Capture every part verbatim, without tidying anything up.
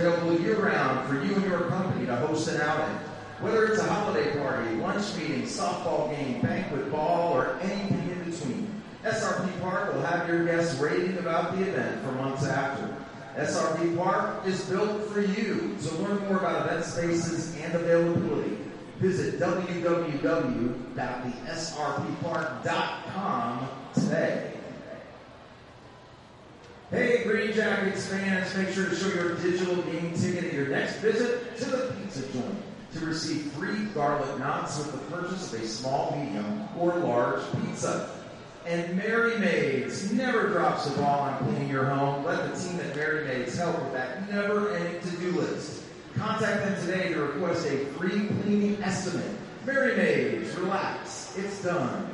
available year-round for you and your company to host an outing. Whether it's a holiday party, lunch meeting, softball game, banquet ball, or anything in between, S R P Park will have your guests raving about the event for months after. S R P Park is built for you. To learn more about event spaces and availability, visit w w w dot the s r p park dot com today. Hey, Green Jackets fans, make sure to show your digital game ticket at your next visit to the pizza joint to receive free garlic knots with the purchase of a small, medium, or large pizza. And Merry Maids never drops the ball on cleaning your home. Let the team at Merry Maids help with that never-ending to-do list. Contact them today to request a free cleaning estimate. Merry Maids, relax, it's done.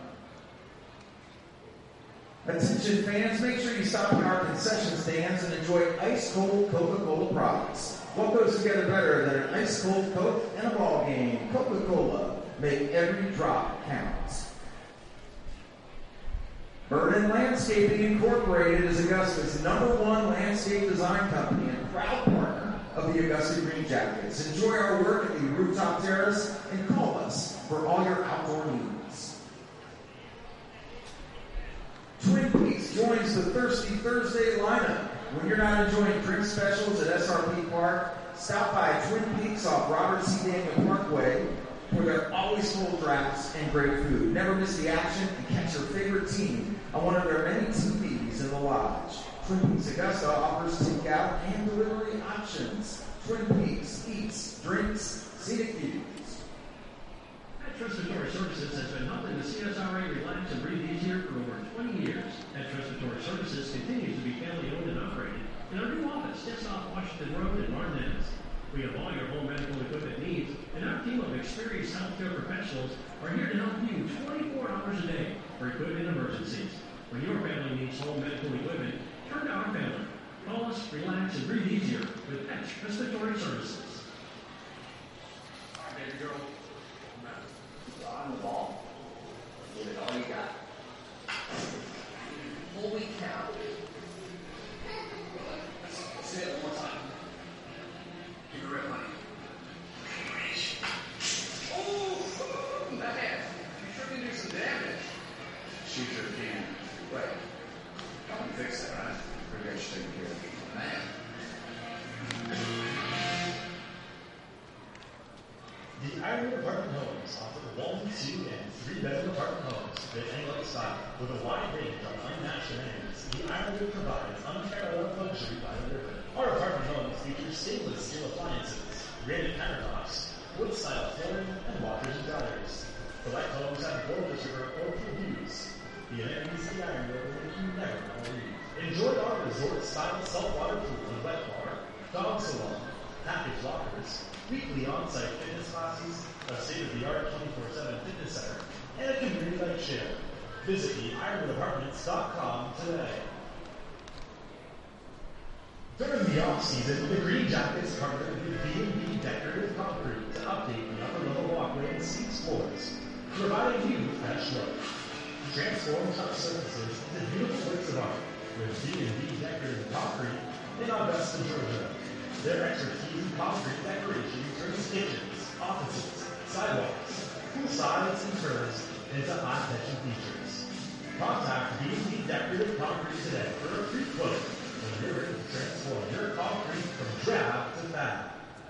Attention fans, make sure you stop in our concession stands and enjoy ice-cold Coca-Cola products. What goes together better than an ice-cold Coke and a ball game? Coca-Cola. Make every drop count. Burden Landscaping Incorporated is Augusta's number one landscape design company and proud partner of the Augusta Green Jackets. Enjoy our work at the rooftop terrace and call us for all your outdoor needs. Twin Peaks joins the Thirsty Thursday lineup. When you're not enjoying drink specials at S R P Park, stop by Twin Peaks off Robert C. Daniel Parkway, where there are always full drafts and great food. Never miss the action and catch your favorite team on one of their many T Vs in the lodge. Twin Peaks Augusta offers takeout and delivery options. Twin Peaks eats, drinks, scenic views. At Respiratory Services has been helping the C S R A relax and breathe easier for over twenty years. At Respiratory Services continues to be family owned and operated in our new office just off Washington Road in Martinez. We have all your home medical equipment needs, and our team of experienced healthcare professionals are here to help you twenty-four hours a day for equipment emergencies. When your family needs home medical equipment, turn to our family. Call us, relax, and breathe easier with Etch Respiratory Services. All right, baby girl. On the ball. Give it all you got. Holy cow. Say it one more time. Give it right money. Oh, man. You sure can do some damage. She sure can. Right. Come and fix that, right? We're going to take care of it. Man. The Ironwood Apartment Homes offer one, two, and three-bedroom apartment homes with any style. With a wide range of unmatched amenities, the Ironwood provides unparalleled luxury by the river. Our apartment homes feature stainless steel appliances, granite countertops, wood-style flooring, and washers and dryers. Select homes have gorgeous river or pool views. The amenities of the Ironwood will make you never want to leave. Enjoy our resort-style saltwater pool and wet bar, dog salon, package lockers, weekly on-site fitness classes, a state-of-the-art twenty-four seven fitness center, and a community-like share. Visit the ironwood apartments dot com today. During the off-season, the Green Jackets partnered with B and B Decorative Concrete to update the upper-level walkway and seats floors, providing you with fresh look. Transform tough surfaces into beautiful works of art with B and B Decorative Concrete in Augusta, Georgia. Their expertise in concrete decoration turns kitchens, offices, sidewalks, pool sides, and curves into eye-catching features. Contact B and B Decorative Concrete today for a free quote when you're ready to transform your concrete from drab to fab.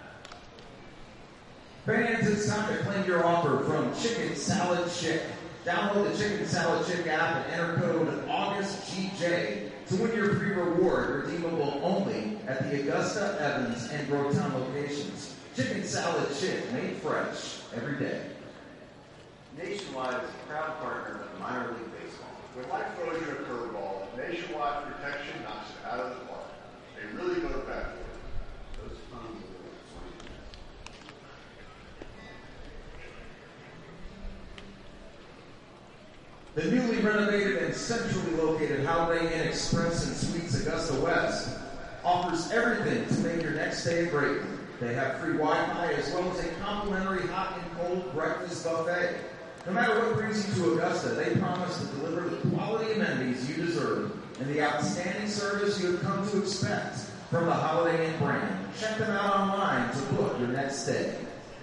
Fans, it's time to claim your offer from Chicken Salad Chick. Download the Chicken Salad Chick app and enter code August G J to win your free reward, redeemable only at the Augusta, Evans, and Grovetown locations. Chicken Salad Chick, made fresh every day. Nationwide is a proud partner of minor league baseball. When life throws you a curveball, Nationwide Protection knocks it out of the park. They really go to bat for it. Those funds are The newly renovated and centrally located Holiday Inn Express and Suites Augusta West offers everything to make your next stay a great one. They have free Wi-Fi as well as a complimentary hot and cold breakfast buffet. No matter what brings you to Augusta, they promise to deliver the quality amenities you deserve and the outstanding service you have come to expect. from the Holiday Inn brand. Check them out online to book your next stay.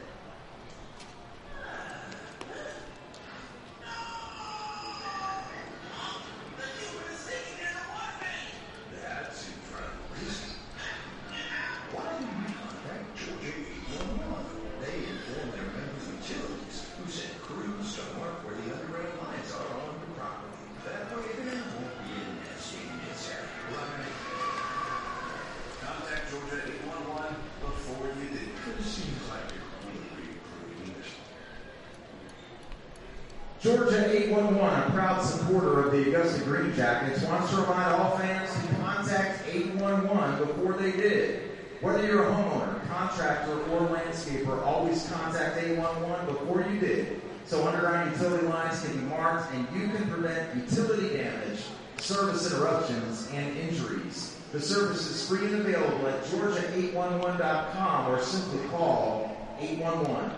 That's incredibly risky. Why do you contact Georgia eight one one? They inform their members of utilities who send crews to mark where the underground lines are on your property. That way there won't be a nasty mishap. Right? Contact Georgia eight one one before you do. It seems like you're really pretty English. Georgia eight one one, a proud supporter of the Augusta Green Jackets, wants to remind all fans to contact eight one one before they did. Whether you're a homeowner, contractor, or landscaper, always contact eight one one before you did, so underground utility lines can be marked and you can prevent utility damage, service interruptions, and injuries. The service is free and available at georgia eight one one dot com or simply call eight one one.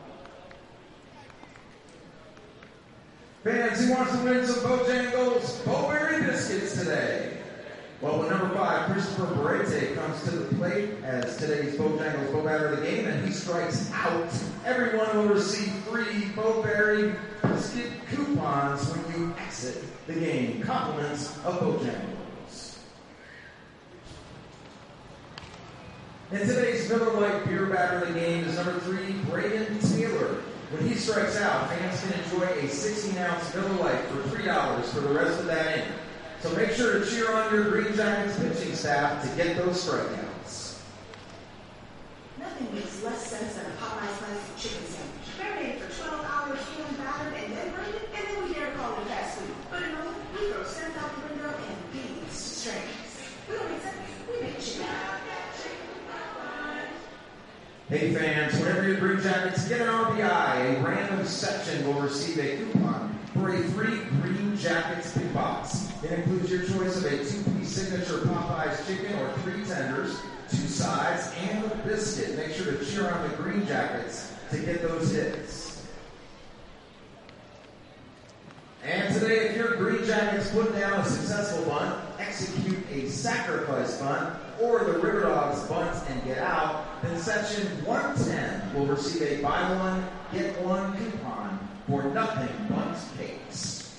Fans, who wants to win some Bojangles Bowberry Biscuits today? Well, when number five, Christopher Berete, comes to the plate as today's Bojangles Bow Batter of the game, and he strikes out, everyone will receive free Bowberry Biscuit coupons when you exit the game. Compliments of Bojangles. And today's Miller Lite Beer Batter of the game is number three, Braden Taylor. When he strikes out, fans can enjoy a sixteen ounce Miller Lite for three dollars for the rest of that inning. So make sure to cheer on your Green Giants pitching staff to get those strikeouts. Nothing makes less sense than a Popeye sliced chicken sandwich. Marinated for twelve hours, hand battered, and then braided, and then we dare call it fast food. But in all, we throw sense out the window and beans to strangers. We don't make sense. We make chicken. Hey fans, whenever your Green Jackets get an R B I, a random section will receive a coupon for a free Green Jackets big box. It includes your choice of a two-piece signature Popeyes chicken or three tenders, two sides, and a biscuit. Make sure to cheer on the Green Jackets to get those hits. And today, if your Green Jackets put down a successful bunt, execute a sacrifice bunt, or the River Dogs bunt and get out, then section one ten will receive a buy one, get one coupon for nothing bunt cakes.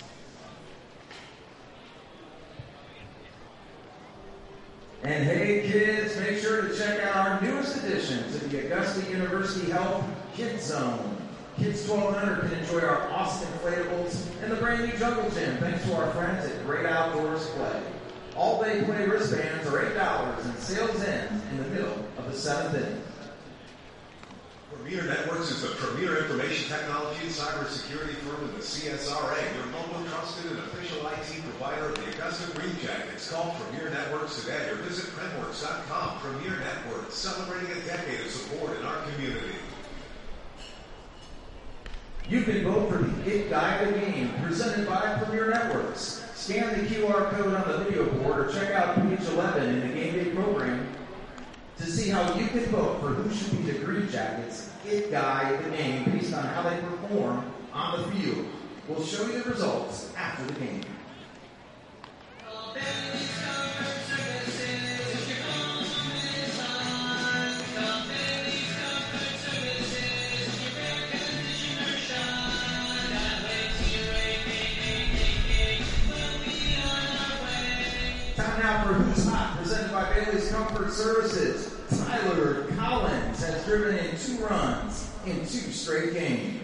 And hey kids, make sure to check out our newest addition to the Augusta University Health Kids Zone. Kids twelve and under can enjoy our awesome inflatables and the brand new jungle gym thanks to our friends at Great Outdoors Play. All-day play wristbands are eight dollars and sales ends in the middle of the seventh inning. Premier Networks is the premier information technology and cybersecurity firm in the C S R A, your local trusted and official I T provider of the Augusta Green Jackets. Call Premier Networks today or visit Prentworks dot com. Premier Networks, celebrating a decade of support in our community. You can vote for the It Guy of the Game, presented by Premier Networks. Scan the Q R code on the video board or check out page eleven in the Game Day program to see how you can vote for who should be the Green Jackets' It Guy of the Game based on how they perform on the field. We'll show you the results after the game. Time now for Who's Hot, presented by Bailey's Comfort Services. Tyler Collins has driven in two runs in two straight games.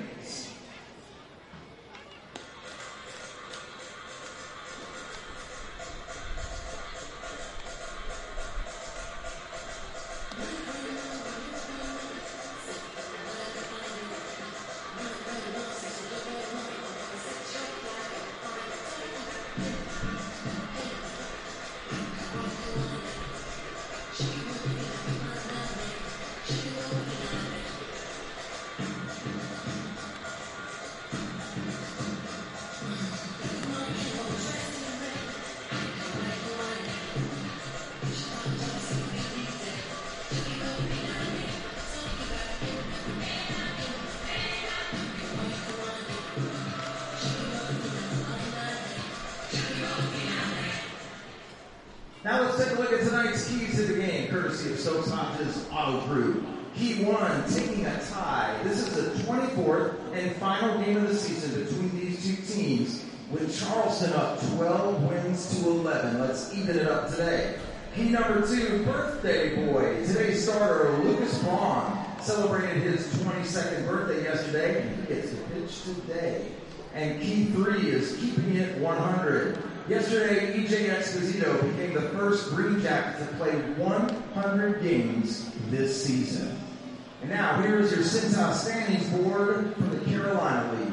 courtesy of Stokes Hodges Auto Crew. Key one, taking a tie. This is the twenty-fourth and final game of the season between these two teams, with Charleston up twelve wins to eleven. Let's even it up today. Key number two, birthday boy. Today's starter, Lucas Vaughn, celebrated his twenty-second birthday yesterday, and he gets to pitch today. And key three is keeping it one hundred. Yesterday, E J Exposito became the first Green Jacket to play one hundred games this season. And now, here is your Cintas standings board for the Carolina League.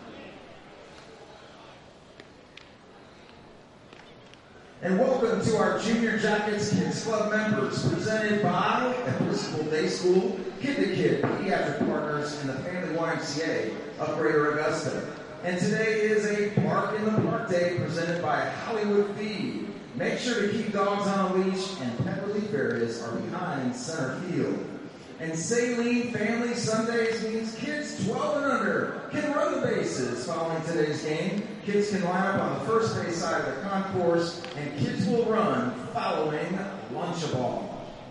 And welcome to our Junior Jackets Kids Club members, presented by Episcopal Day School, Kid to Kid, Pediatric Partners, and the Family Y M C A of Greater Augusta. And today is a Bark in the Park Day presented by Hollywood Feed. Make sure to keep dogs on a leash, and pet relief areas are behind center field. And Saline Family Sundays means kids twelve and under can run the bases following today's game. Kids can line up on the first base side of the concourse, and kids will run following Lunchaball.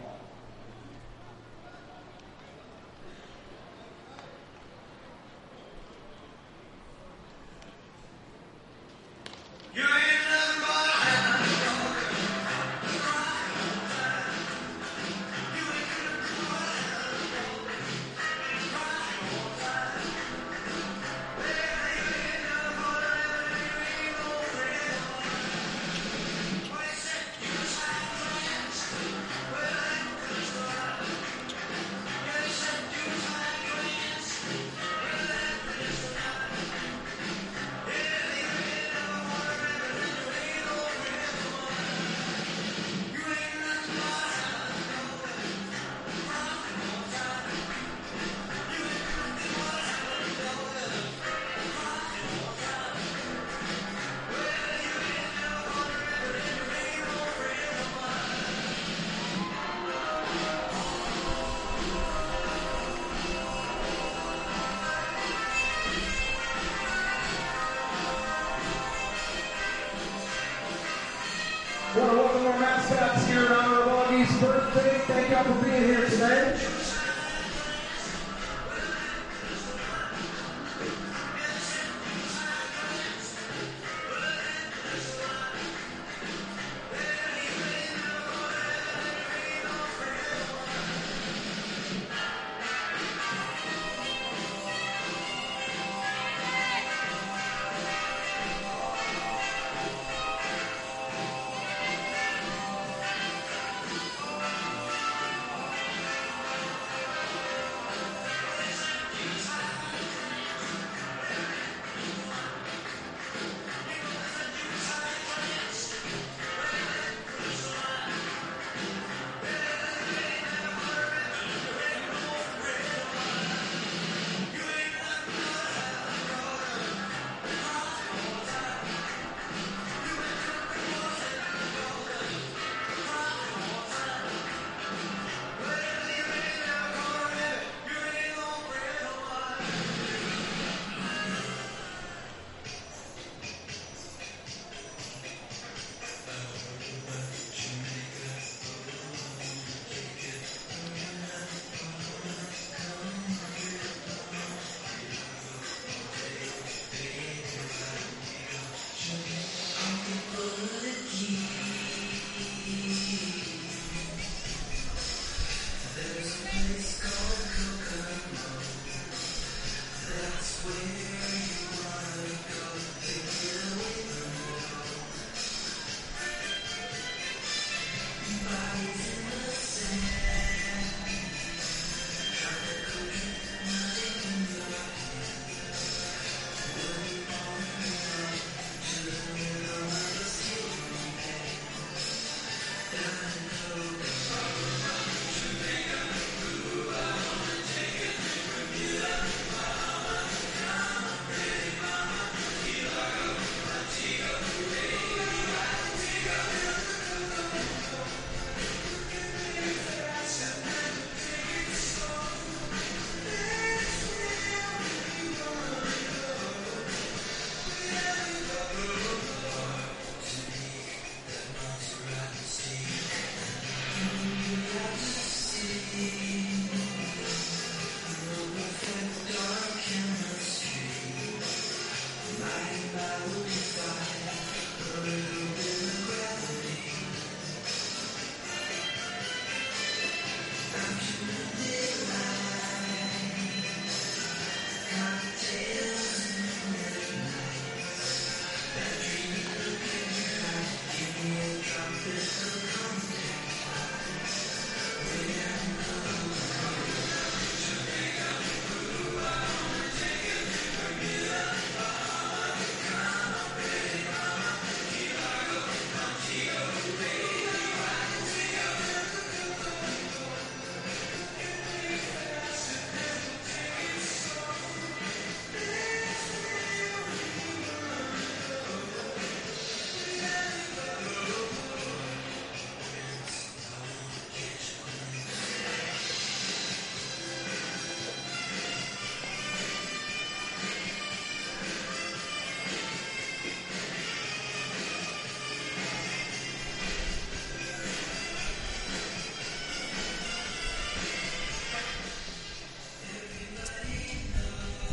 I want to welcome our mascots here in honor of Augie's birthday. Thank y'all for being here today.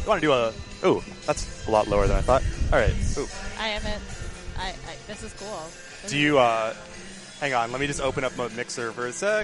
want to do a... Ooh, that's a lot lower than I thought. All right. Ooh. I haven't... I, I, this is cool. This Do is you... Uh, hang on. Let me just open up my mixer for a sec.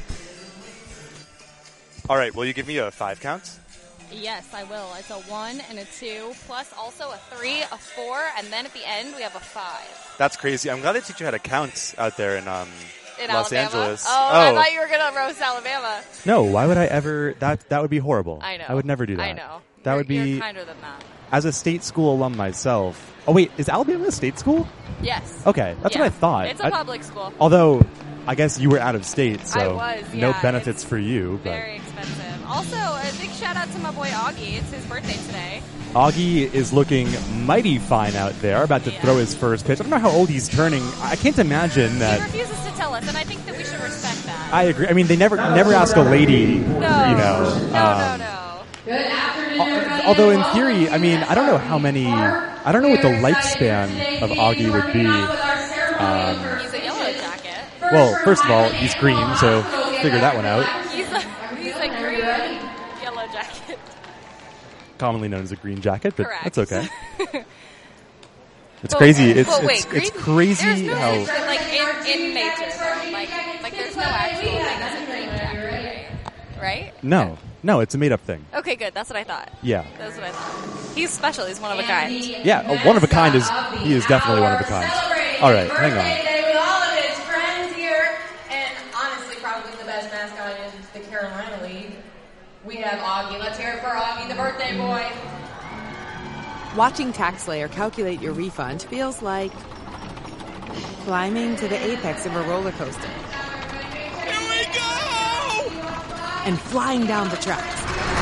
All right. Will you give me a five count? Yes, I will. It's a one and a two, plus also a three, a four, and then at the end we have a five. That's crazy. I'm glad they teach you how to count out there in um In Los Alabama? Angeles. Oh, oh, I thought you were going to roast Alabama. No, why would I ever? That that would be horrible. I know. I would never do that. I know. That you're, would be you're kinder than that. As a state school alum myself. Oh wait, is Alabama a state school? Yes. Okay, that's yeah. what I thought. It's a I, public school. Although, I guess you were out of state, so I was, no yeah, benefits for you. But Very expensive. Also, a big shout out to my boy Augie. It's his birthday today. Augie is looking mighty fine out there, about to Yeah. throw his first pitch. I don't know how old he's turning. I can't imagine that. He refuses to tell us, and I think that we should respect that. I agree. I mean, they never never ask a lady, No. you know. No, um, no, no. Good afternoon, everybody. Although in theory, I mean, I don't know how many, I don't know what the lifespan of Augie would be. Um, He's a yellow jacket. well, first of all, he's green, so figure that one out. He's a, he's a green yellow jacket. Commonly known as a green jacket, but Correct. that's okay. It's But- crazy. It's but wait, it's, green, it's crazy there's no how. such thing, like in, in nature, though. like like there's no actual thing as a green jacket, right? Right? No, no, it's a made up thing. Okay, good. That's what I thought. Yeah. That's what I thought. He's special. He's one of a kind. Yeah, uh, one of a kind is he is definitely one of a kind. All right, hang on. Today with all of his friends here, and honestly, probably the best mascot in the Carolina League. We have Augie. Let's hear it for Augie, the birthday boy. Watching TaxSlayer calculate your refund feels like climbing to the apex of a roller coaster. Here we go! And flying down the tracks.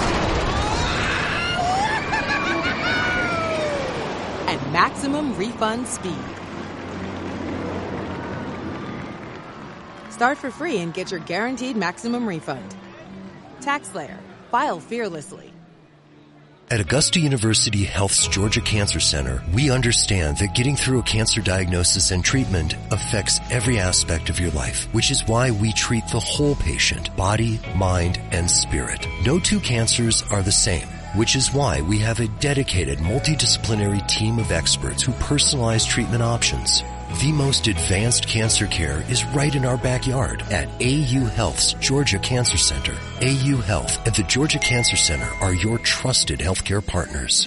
At maximum refund speed. Start for free and get your guaranteed maximum refund. TaxSlayer. File fearlessly. At Augusta University Health's Georgia Cancer Center, we understand that getting through a cancer diagnosis and treatment affects every aspect of your life, which is why we treat the whole patient, body, mind, and spirit. No two cancers are the same, which is why we have a dedicated multidisciplinary team of experts who personalize treatment options. The most advanced cancer care is right in our backyard at A U Health's Georgia Cancer Center. A U Health and the Georgia Cancer Center are your trusted healthcare partners.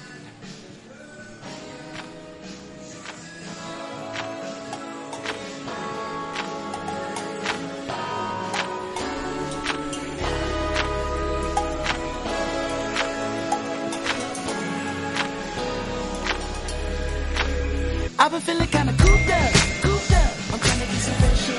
I've been feeling kind of cooped up, cooped up. I'm trying to get some fresh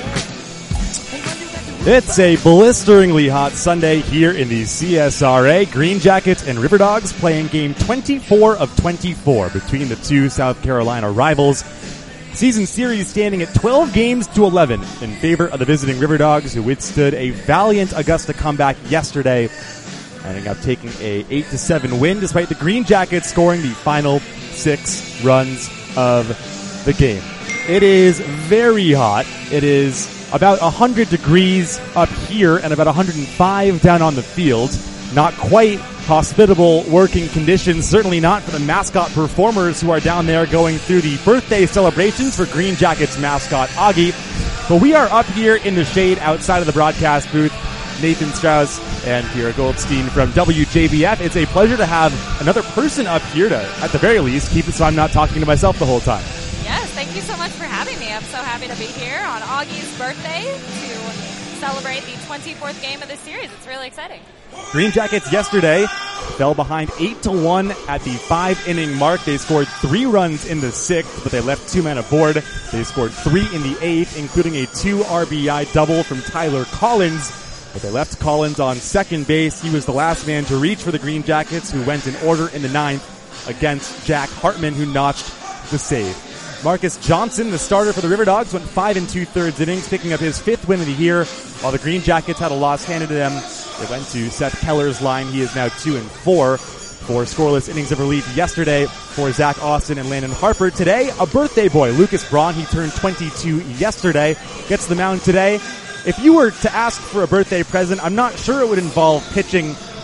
air. It's a blisteringly hot Sunday here in the C S R A. Green Jackets and River Dogs playing game twenty-four of twenty-four between the two South Carolina rivals. Season series standing at twelve games to eleven in favor of the visiting River Dogs, who withstood a valiant Augusta comeback yesterday, ending up taking a eight to seven win despite the Green Jackets scoring the final six runs of the game. It is very hot. It is about one hundred degrees up here and about one hundred five down on the field. Not quite hospitable working conditions, certainly not for the mascot performers who are down there going through the birthday celebrations for Green Jackets mascot Augie. But we are up here in the shade outside of the broadcast booth. Nathan Strauss and Kira Goldstein from W J B F. It's a pleasure to have another person up here to, at the very least, keep it so I'm not talking to myself the whole time. Yes, thank you so much for having me. I'm so happy to be here on Augie's birthday to celebrate the twenty-fourth game of the series. It's really exciting. Green Jackets yesterday fell behind eight to one at the five-inning mark. They scored three runs in the sixth, but they left two men aboard. They scored three in the eighth, including a two R B I double from Tyler Collins. But they left Collins on second base. He was the last man to reach for the Green Jackets, who went in order in the ninth against Jack Hartman, who notched the save. Marcus Johnson, the starter for the River Dogs, went five and two-thirds innings, picking up his fifth win of the year. While the Green Jackets had a loss handed to them, they went to Seth Keller's line. He is now two and four. Four scoreless innings of relief yesterday for Zach Austin and Landon Harper. Today, a birthday boy, Lucas Braun. He turned twenty-two yesterday. Gets the mound today. If you were to ask for a birthday present, I'm not sure it would involve pitching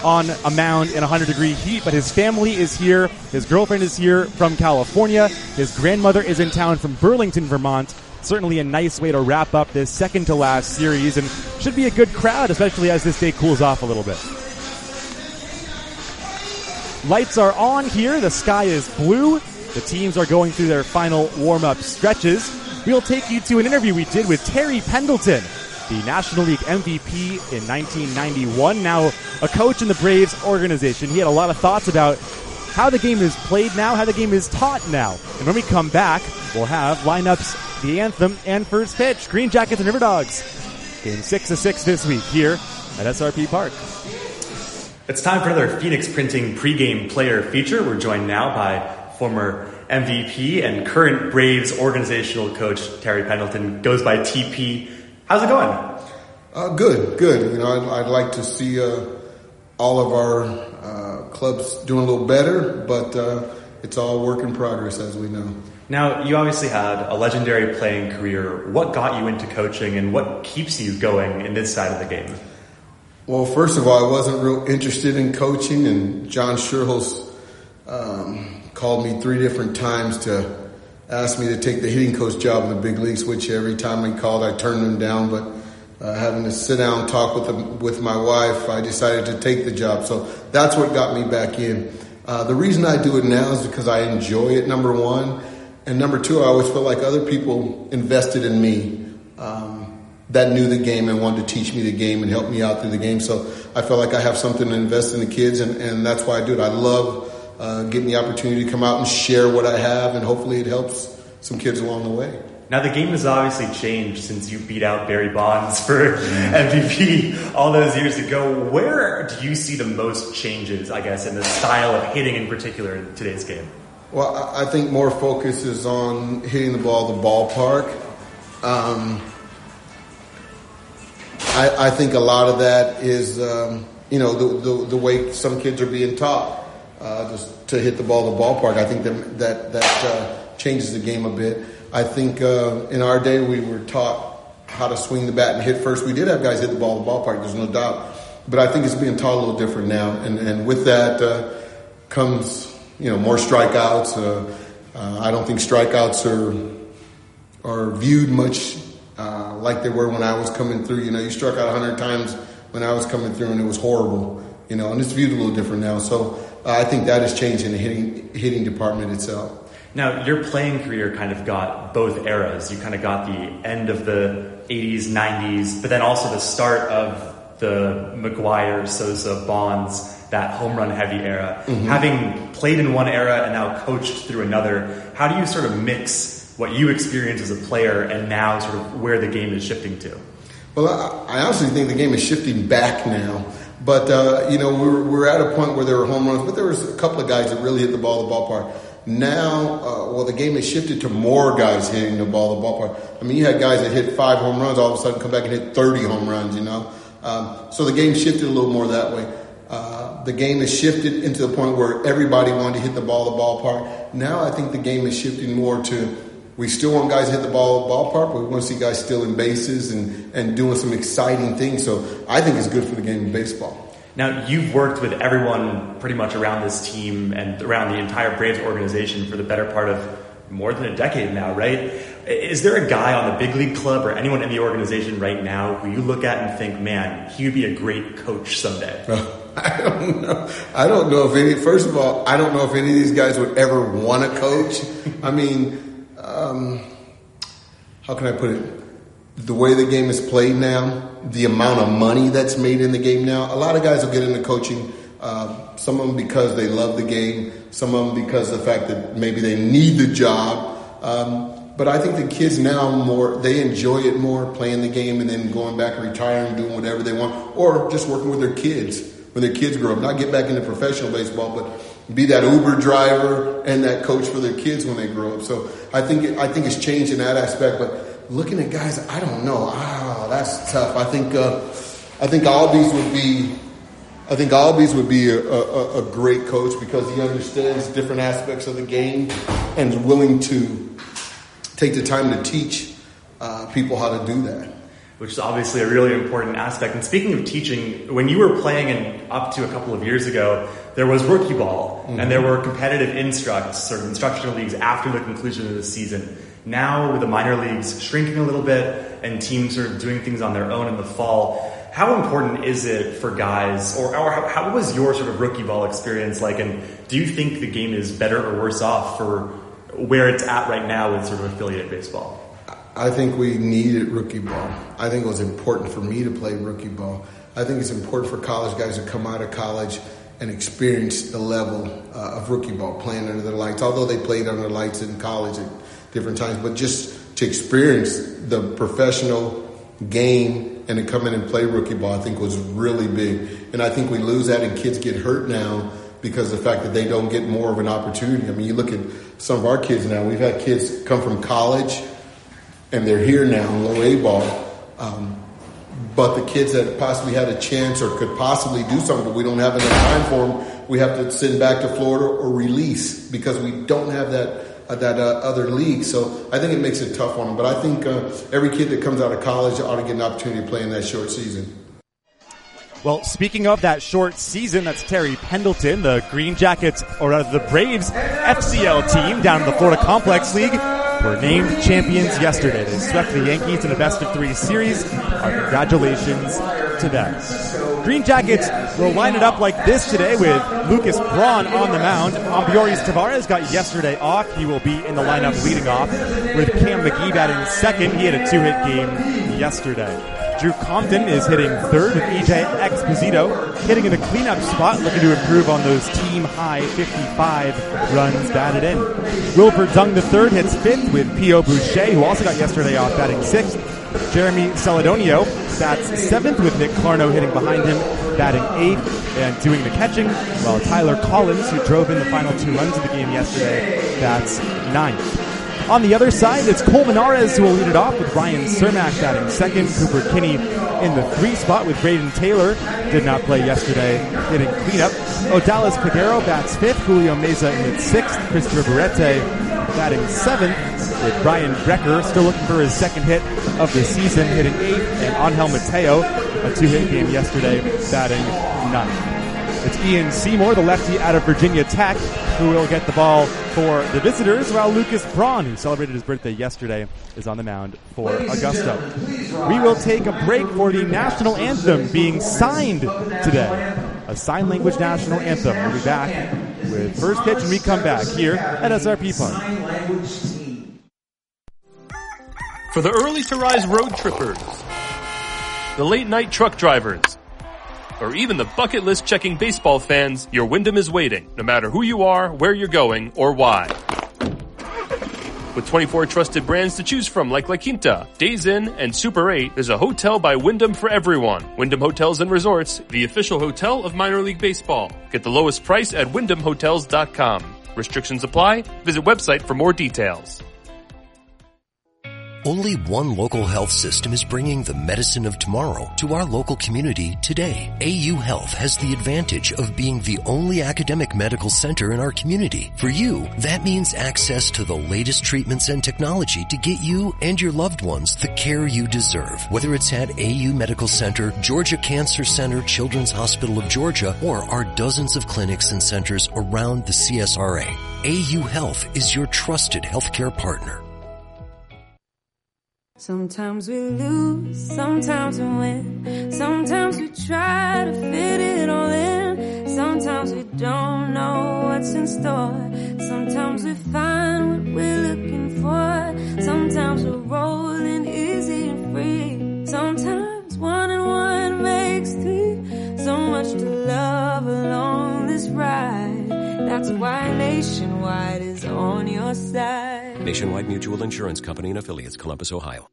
on a mound in one hundred degree heat, but his family is here. His girlfriend is here from California. His grandmother is in town from Burlington, Vermont. Certainly a nice way to wrap up this second to last series, and should be a good crowd, especially as this day cools off a little bit. Lights are on here. The sky is blue. The teams are going through their final warm-up stretches. We'll take you to an interview we did with Terry Pendleton, the National League M V P in nineteen ninety-one, now a coach in the Braves organization. He had a lot of thoughts about how the game is played now, how the game is taught now. And when we come back, we'll have lineups, the anthem, and first pitch. Green Jackets and River Dogs. Game six of six this week here at S R P Park. It's time for another Phoenix Printing pregame player feature. We're joined now by former M V P and current Braves organizational coach Terry Pendleton, goes by T P. How's it going? Uh, good, good. You know, I'd, I'd like to see uh, all of our uh, clubs doing a little better, but uh, it's all work in progress, as we know. Now, you obviously had a legendary playing career. What got you into coaching, and what keeps you going in this side of the game? Well, first of all, I wasn't real interested in coaching, and John Schuerholz um, called me three different times to ask me to take the hitting coach job in the big leagues, which every time he called, I turned him down. But uh, having to sit down and talk with him, with my wife, I decided to take the job. So that's what got me back in. Uh, the reason I do it now is because I enjoy it, number one. And number two, I always felt like other people invested in me um, that knew the game and wanted to teach me the game and help me out through the game. So I felt like I have something to invest in the kids, and, and that's why I do it. I love uh, getting the opportunity to come out and share what I have, and hopefully it helps some kids along the way. Now, the game has obviously changed since you beat out Barry Bonds for M V P all those years ago. Where do you see the most changes, I guess, in the style of hitting in particular in today's game? Well, I think more focus is on hitting the ball at the ballpark. Um, I, I think a lot of that is, um, you know, the, the the way some kids are being taught uh, just to hit the ball at the ballpark. I think that that, that uh, changes the game a bit. I think uh, in our day we were taught how to swing the bat and hit first. We did have guys hit the ball at the ballpark, there's no doubt. But I think it's being taught a little different now. And, and with that uh, comes... You know, more strikeouts. Uh, uh, I don't think strikeouts are are viewed much uh, like they were when I was coming through. You know, you struck out a hundred times when I was coming through, and it was horrible. You know, and it's viewed a little different now. So uh, I think that has changed in the hitting hitting department itself. Now, your playing career kind of got both eras. You kind of got the end of the eighties, nineties, but then also the start of the McGwire, Sosa, Bonds, that home run heavy era. Mm-hmm. Having played in one era and now coached through another, how do you sort of mix what you experienced as a player and now sort of where the game is shifting to? Well, I, I honestly think the game is shifting back now. But, uh, you know, we're, we're at a point where there were home runs, but there was a couple of guys that really hit the ball at the ballpark. Now, uh, well, the game has shifted to more guys hitting the ball at the ballpark. I mean, you had guys that hit five home runs, all of a sudden come back and hit thirty home runs, you know. Um, so the game shifted a little more that way. Uh, the game has shifted into the point where everybody wanted to hit the ball at the ballpark. Now I think the game is shifting more to, we still want guys to hit the ball at the ballpark, but we want to see guys still in bases and, and doing some exciting things. So I think it's good for the game of baseball. Now, you've worked with everyone pretty much around this team and around the entire Braves organization for the better part of more than a decade now, right? Is there a guy on the big league club or anyone in the organization right now who you look at and think, man, he would be a great coach someday? I don't know. I don't know if any, first of all, I don't know if any of these guys would ever want to coach. I mean, um, how can I put it? The way the game is played now, the amount of money that's made in the game now, a lot of guys will get into coaching. Uh, some of them because they love the game. Some of them because of the fact that maybe they need the job. Um, but I think the kids now more, they enjoy it more, playing the game and then going back and retiring, doing whatever they want, or just working with their kids when their kids grow up. Not get back into professional baseball, but be that Uber driver and that coach for their kids when they grow up. So I think I think it's changed in that aspect. But looking at guys, I don't know. Ah, that's tough. I think uh, I think Albies would be. I think Albies would be a, a, a great coach because he understands different aspects of the game and is willing to take the time to teach uh, people how to do that. which is obviously a really important aspect. And speaking of teaching, when you were playing in, up to a couple of years ago, there was rookie ball, mm-hmm. and there were competitive instructs, sort of instructional leagues after the conclusion of the season. Now, with the minor leagues shrinking a little bit and teams sort of doing things on their own in the fall, how important is it for guys, or, or how, how was your sort of rookie ball experience like, and do you think the game is better or worse off for where it's at right now with sort of affiliate baseball? I think we needed rookie ball. I think it was important for me to play rookie ball. I think it's important for college guys to come out of college and experience the level uh, of rookie ball, playing under the lights, although they played under the lights in college at different times, but just to experience the professional game and to come in and play rookie ball, I think was really big. And I think we lose that and kids get hurt now because of the fact that they don't get more of an opportunity. I mean, you look at some of our kids now. We've had kids come from college and they're here now in low A ball. Um, but the kids that possibly had a chance or could possibly do something, but we don't have enough time for them, we have to send back to Florida or release because we don't have that uh, that uh, other league. So I think it makes it tough on them. But I think uh, every kid that comes out of college ought to get an opportunity to play in that short season. Well, speaking of that short season, that's Terry Pendleton, the Green Jackets, or rather the Braves F C L team down in the Florida Complex League, were named champions yesterday. They swept the Yankees in a best of three series. Our congratulations to them. Green Jackets will line it up like this today with Lucas Braun on the mound. Ambiorix Tavares got yesterday off. He will be in the lineup leading off with Cam McGee batting second. He had a two-hit game yesterday. Drew Compton is hitting third with E J Exposito hitting in the cleanup spot, looking to improve on those team-high fifty-five runs batted in. Wilford Dung the third hits fifth with P O Boucher, who also got yesterday off, batting sixth. Jeremy Celedonio bats seventh with Nick Clarno hitting behind him, batting eighth and doing the catching, while Tyler Collins, who drove in the final two runs of the game yesterday, bats ninth. On the other side, it's Cole Menares who will lead it off with Ryan Cermak batting second. Cooper Kinney in the three spot with Braden Taylor. Did not play yesterday, hitting cleanup. Odalis Peguero bats fifth. Julio Meza in sixth. Christopher Barrete batting seventh with Brian Brecker still looking for his second hit of the season, hitting eighth. And Angel Mateo, a two-hit game yesterday, batting ninth. It's Ian Seymour, the lefty out of Virginia Tech, who will get the ball for the visitors, while Lucas Braun, who celebrated his birthday yesterday, is on the mound for Augusta. We will take a break for the national anthem being signed today. A sign language national anthem. We'll be back with first pitch when we come back here at S R P Park. For the early to rise road trippers, the late night truck drivers, or even the bucket list checking baseball fans, your Wyndham is waiting, no matter who you are, where you're going, or why. With twenty-four trusted brands to choose from like La Quinta, Days Inn, and Super eight, there's a hotel by Wyndham for everyone. Wyndham Hotels and Resorts, the official hotel of minor league baseball. Get the lowest price at wyndham hotels dot com. Restrictions apply. Visit website for more details. Only one local health system is bringing the medicine of tomorrow to our local community today. A U Health has the advantage of being the only academic medical center in our community. For you, that means access to the latest treatments and technology to get you and your loved ones the care you deserve. Whether it's at A U Medical Center, Georgia Cancer Center, Children's Hospital of Georgia, or our dozens of clinics and centers around the C S R A. A U Health is your trusted healthcare partner. Sometimes we lose, sometimes we win. Sometimes we try to fit it all in. Sometimes we don't know what's in store. Sometimes we find what we're looking for. Sometimes we're rolling easy and free. Sometimes one and one makes three. So much to love along this ride. That's why Nationwide is on your side. Nationwide Mutual Insurance Company and Affiliates, Columbus, Ohio.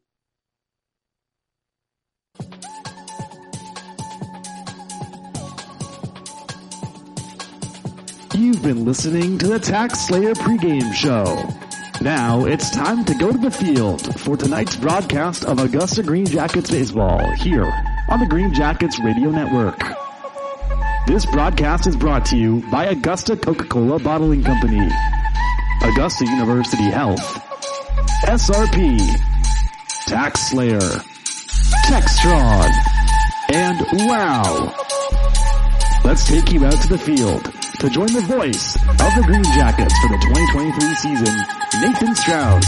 You've been listening to the Tax Slayer pregame show. Now it's time to go to the field for tonight's broadcast of Augusta Green Jackets baseball here on the Green Jackets Radio Network. This broadcast is brought to you by Augusta Coca-Cola Bottling Company, Augusta University Health, S R P, Tax Slayer, Textron, and Wow. Let's take you out to the field to join the voice of the Green Jackets for the twenty twenty-three season, Nathan Strauss.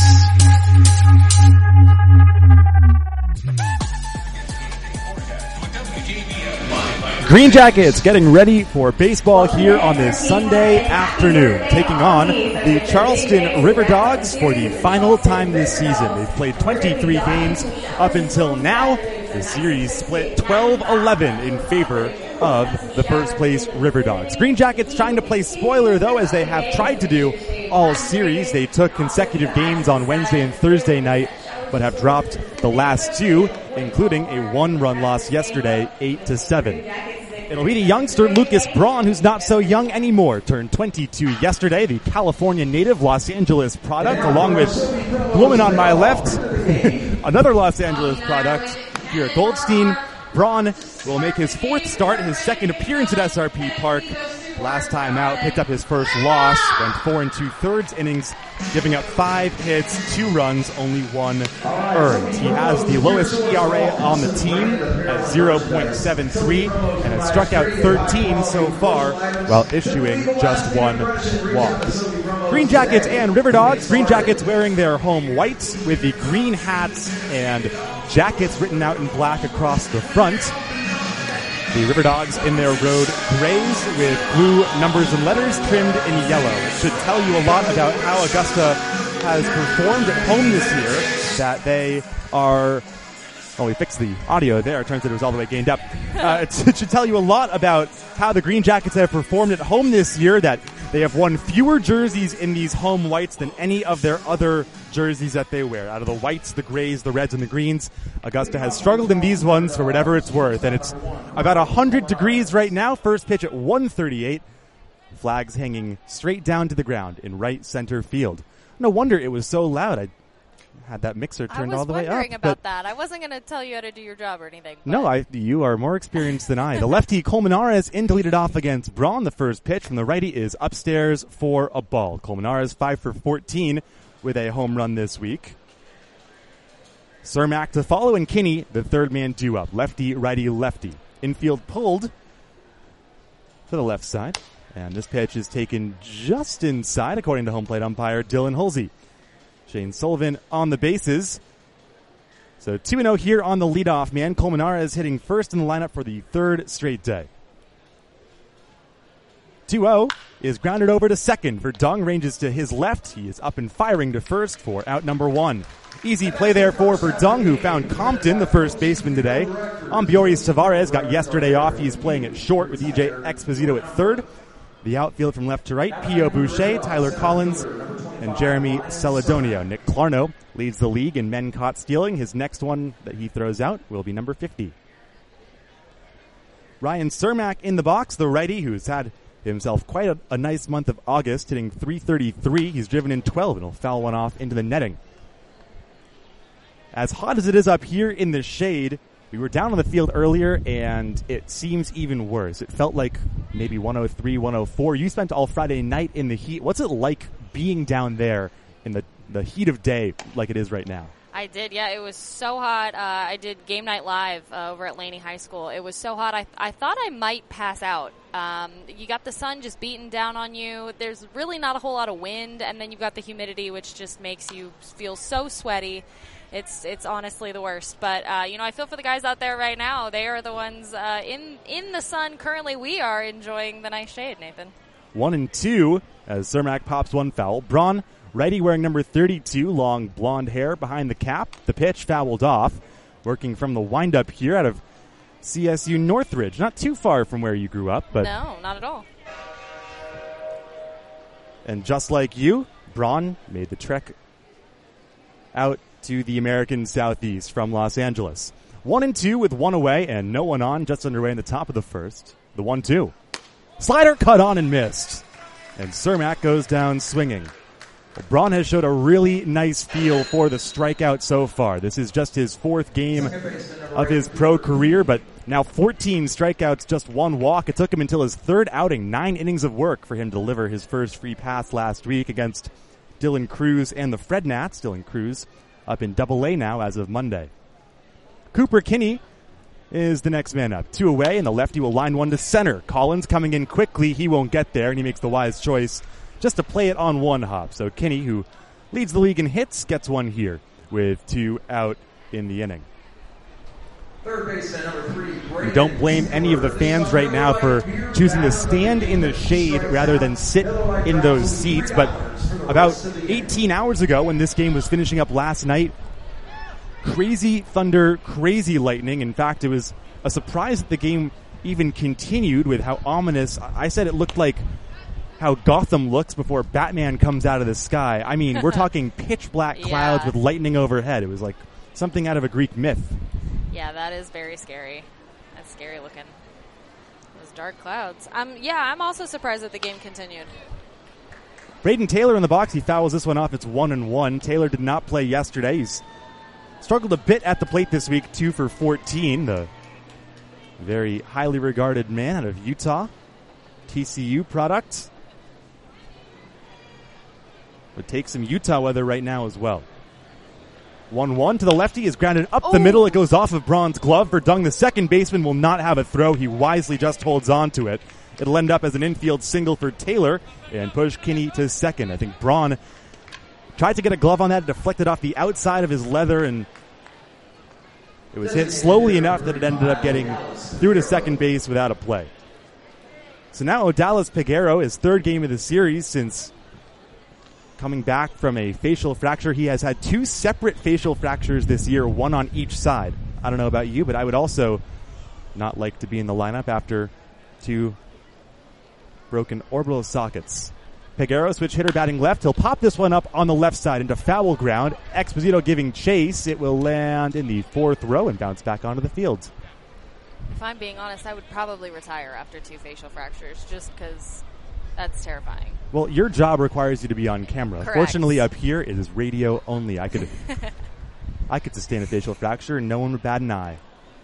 Green Jackets getting ready for baseball here on this Sunday afternoon, taking on the Charleston River Dogs for the final time this season. They've played twenty-three games up until now. The series split twelve eleven in favor of the first place River Dogs. Green Jackets trying to play spoiler, though, as they have tried to do all series. They took consecutive games on Wednesday and Thursday night, but have dropped the last two, including a one-run loss yesterday, eight to seven. It'll be the youngster Lucas Braun, who's not so young anymore, turned twenty-two yesterday, the California native, Los Angeles product, along with the woman on my left, another Los Angeles product, here at Goldstein. Braun will make his fourth start, his second appearance at S R P Park. Last time out, picked up his first loss, went four and two-thirds innings, giving up five hits, two runs, only one earned. He has the lowest E R A on the team at zero point seven three and has struck out thirteen so far while issuing just one walk. Green Jackets and River Dogs. Green Jackets wearing their home whites with the green hats and jackets written out in black across the front. The River Dogs in their road grays with blue numbers and letters trimmed in yellow. It should tell you a lot about how Augusta has performed at home this year, that they are... Oh, we fixed the audio there. It turns out it was all the way gained up. Uh, it, it should tell you a lot about how the Green Jackets have performed at home this year, that they have won fewer jerseys in these home whites than any of their other jerseys that they wear. Out of the whites, the grays, the reds, and the greens, Augusta has struggled in these ones for whatever it's worth. And it's about one hundred degrees right now. First pitch at one thirty-eight. Flags hanging straight down to the ground in right center field. No wonder it was so loud. I had that mixer turned all the way up. I was wondering about that. I wasn't going to tell you how to do your job or anything. But. No, I, you are more experienced than I. The lefty Colmenares in to lead it off against Braun. The first pitch from the righty is upstairs for a ball. Colmenares five for fourteen with a home run this week. Cermak to follow, and Kinney, the third man due up. Lefty, righty, lefty. Infield pulled to the left side. And this pitch is taken just inside, according to home plate umpire Dylan Hulsey. Shane Sullivan on the bases. So two and oh here on the leadoff man. Colmenares hitting first in the lineup for the third straight day. two oh is grounded over to second. Verdong ranges to his left. He is up and firing to first for out number one. Easy play there for Verdong, who found Compton, the first baseman today. Ambioris Tavares got yesterday off. He's playing at short with E J Exposito at third. The outfield from left to right, Pio Boucher, Tyler Collins, and Jeremy Celadonio. Nick Clarno leads the league in men caught stealing. His next one that he throws out will be number fifty. Ryan Cermak in the box, the righty, who's had himself quite a, a nice month of August, hitting three thirty-three. He's driven in twelve, and he'll foul one off into the netting. As hot as it is up here in the shade, we were down on the field earlier, and it seems even worse. It felt like maybe one oh three, one oh four. You spent all Friday night in the heat. What's it like being down there in the, the heat of day like it is right now? I did, yeah. It was so hot. Uh, I did Game Night Live uh, over at Laney High School. It was so hot, I, I thought I might pass out. Um, you got the sun just beating down on you. There's really not a whole lot of wind, and then you've got the humidity, which just makes you feel so sweaty. It's it's honestly the worst. But, uh, you know, I feel for the guys out there right now. They are the ones uh, in, in the sun. Currently, we are enjoying the nice shade, Nathan. One and two as Cermak pops one foul. Braun, righty, wearing number thirty-two, long blonde hair behind the cap. The pitch fouled off. Working from the windup here out of C S U Northridge. Not too far from where you grew up. But no, not at all. And just like you, Braun made the trek out to the American Southeast from Los Angeles. One and two with one away and no one on, just underway in the top of the first. The one two. Slider cut on and missed. And Cermak goes down swinging. Well, Braun has showed a really nice feel for the strikeout so far. This is just his fourth game of his pro career, but now fourteen strikeouts, just one walk. It took him until his third outing, nine innings of work for him to deliver his first free pass last week against Dylan Cruz and the Fred Nats. Dylan Cruz up in double A now as of Monday. Cooper Kinney is the next man up. Two away, and the lefty will line one to center. Collins coming in quickly. He won't get there, and he makes the wise choice just to play it on one hop. So Kinney, who leads the league in hits, gets one here with two out in the inning. Third baseman, number three, We don't blame any of the fans right now for choosing to stand in the shade rather than sit in those seats. But about eighteen hours ago, when this game was finishing up last night, crazy thunder, crazy lightning. In fact, it was a surprise that the game even continued with how ominous. I said it looked like how Gotham looks before Batman comes out of the sky. I mean, we're talking pitch black clouds Yeah. with lightning overhead. It was like something out of a Greek myth. Yeah, that is very scary. That's scary looking. Those dark clouds. Um, yeah, I'm also surprised that the game continued. Braden Taylor in the box. He fouls this one off. It's one and one. Taylor did not play yesterday. He's struggled a bit at the plate this week, two for fourteen. The very highly regarded man out of Utah, T C U product. Would take some Utah weather right now as well. one one to the lefty is grounded up the middle. It goes off of Braun's glove. Verdung, the second baseman, will not have a throw. He wisely just holds on to it. It'll end up as an infield single for Taylor and push Kinney to second. I think Braun tried to get a glove on that, deflected off the outside of his leather, and it was hit slowly enough that it ended up getting through to second base without a play. So now Odalis Peguero, his third game of the series since coming back from a facial fracture. He has had two separate facial fractures this year, one on each side. I don't know about you, but I would also not like to be in the lineup after two broken orbital sockets. Peguero, switch hitter, batting left. He'll pop this one up on the left side into foul ground. Exposito giving chase. It will land in the fourth row and bounce back onto the field. If I'm being honest, I would probably retire after two facial fractures just because that's terrifying. Well, your job requires you to be on camera. Correct. Fortunately, up here it is radio only. I could, I could sustain a facial fracture and no one would bat an eye.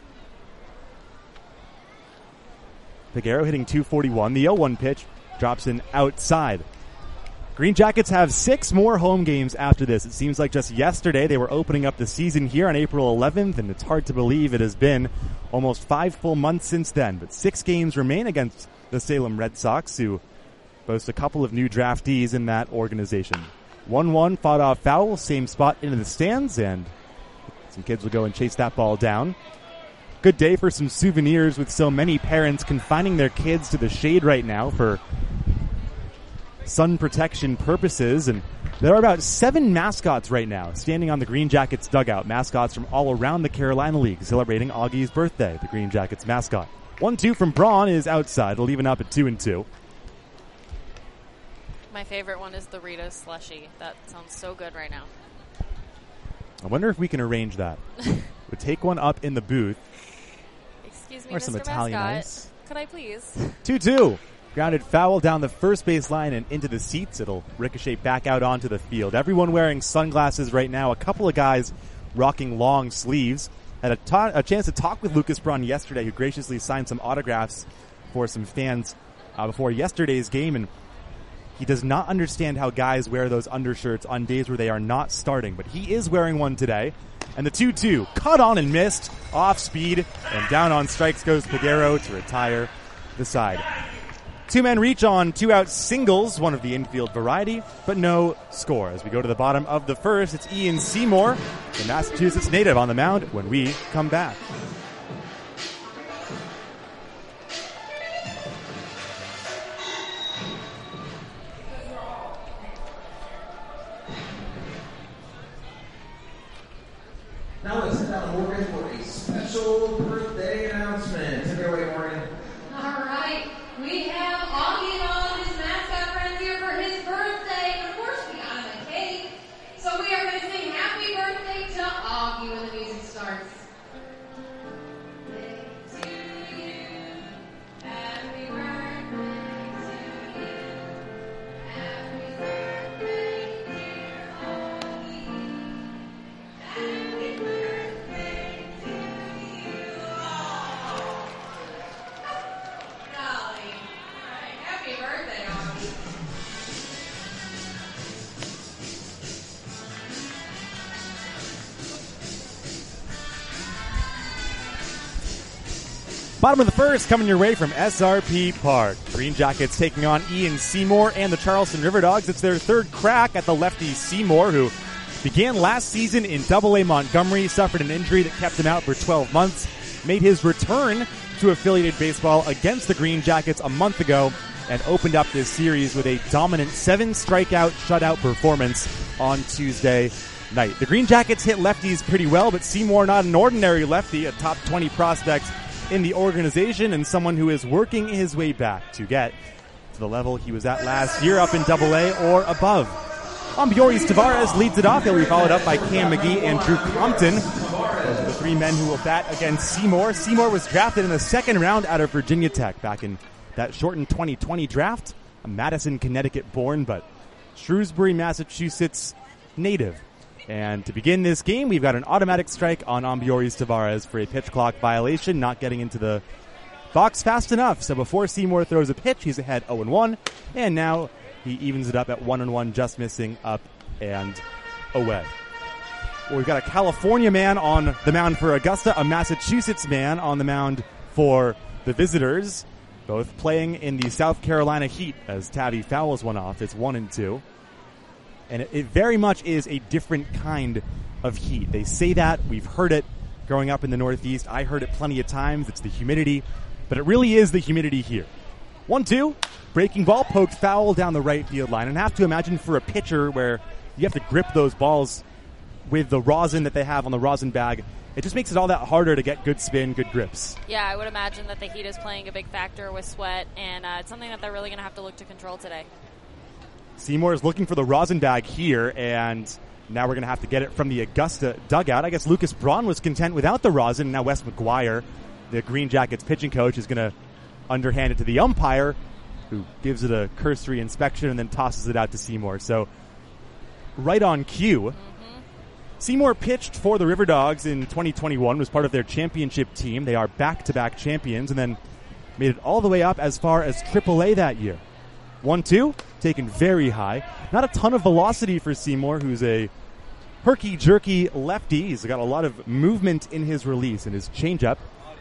Peguero hitting two forty-one. The oh one pitch drops in outside. Green Jackets have six more home games after this. It seems like just yesterday they were opening up the season here on April eleventh, and it's hard to believe it has been almost five full months since then. But six games remain against the Salem Red Sox, who boast a couple of new draftees in that organization. one one, fought off foul, same spot into the stands, and some kids will go and chase that ball down. Good day for some souvenirs with so many parents confining their kids to the shade right now for sun protection purposes. And there are about seven mascots right now standing on the Green Jackets dugout. Mascots from all around the Carolina League celebrating Augie's birthday, the Green Jackets mascot. one two from Braun is outside. It'll even up at two and two. My favorite one is the Rita Slushy. That sounds so good right now. I wonder if we can arrange that. We'll take one up in the booth. Excuse me, Or some Mister Italian Mascot. ice. Could I please? two two. Grounded foul down the first base line and into the seats. It'll ricochet back out onto the field. Everyone wearing sunglasses right now. A couple of guys rocking long sleeves. Had a, ta- a chance to talk with Lucas Braun yesterday, who graciously signed some autographs for some fans uh, before yesterday's game. And he does not understand how guys wear those undershirts on days where they are not starting. But he is wearing one today. And the two two, cut on and missed, off speed, and down on strikes goes Peguero to retire the side. Two-man reach on two-out singles, one of the infield variety, but no score. As we go to the bottom of the first, it's Ian Seymour, the Massachusetts native, on the mound when we come back. Now let's head down to Morgan for a special birthday announcement. Take it away, Morgan. All right. We have Augie and all of his mascot friends here for his birthday. And of course, we got him a cake. So we are going to sing happy birthday to Augie when the music starts. Bottom of the first coming your way from S R P Park. Green Jackets taking on Ian Seymour and the Charleston River Dogs. It's their third crack at the lefty Seymour, who began last season in Double A Montgomery, suffered an injury that kept him out for twelve months, made his return to affiliated baseball against the Green Jackets a month ago, and opened up this series with a dominant seven strikeout shutout performance on Tuesday night. The Green Jackets hit lefties pretty well, but Seymour not an ordinary lefty, a top twenty prospect in the organization and someone who is working his way back to get to the level he was at last year up in Double A or above. Ambioris Tavares leads it off. He'll be followed up by Cam McGee and Drew Compton. Those are the three men who will bat against Seymour. Seymour was drafted in the second round out of Virginia Tech back in that shortened twenty twenty draft. A Madison, Connecticut born, but Shrewsbury, Massachusetts native. And to begin this game, we've got an automatic strike on Ambioris Tavares for a pitch clock violation, not getting into the box fast enough. So before Seymour throws a pitch, he's ahead oh and one. And now he evens it up at one and one, just missing up and away. Well, we've got a California man on the mound for Augusta, a Massachusetts man on the mound for the visitors, both playing in the South Carolina Heat as Tabby fouls one off. It's one and two. And it, it very much is a different kind of heat. They say that. We've heard it growing up in the Northeast. I heard it plenty of times. It's the humidity. But it really is the humidity here. one two. Breaking ball poked foul down the right field line. And I have to imagine for a pitcher where you have to grip those balls with the rosin that they have on the rosin bag, it just makes it all that harder to get good spin, good grips. Yeah, I would imagine that the heat is playing a big factor with sweat, and uh, it's something that they're really going to have to look to control today. Seymour is looking for the rosin bag here, and now we're going to have to get it from the Augusta dugout. I guess Lucas Braun was content without the rosin, and now Wes McGuire, the Green Jackets pitching coach, is going to underhand it to the umpire, who gives it a cursory inspection and then tosses it out to Seymour. So, right on cue. Mm-hmm. Seymour pitched for the River Dogs in twenty twenty-one, was part of their championship team. They are back-to-back champions, and then made it all the way up as far as triple A that year. one two, taken very high. Not a ton of velocity for Seymour, who's a herky-jerky lefty. He's got a lot of movement in his release and his changeup.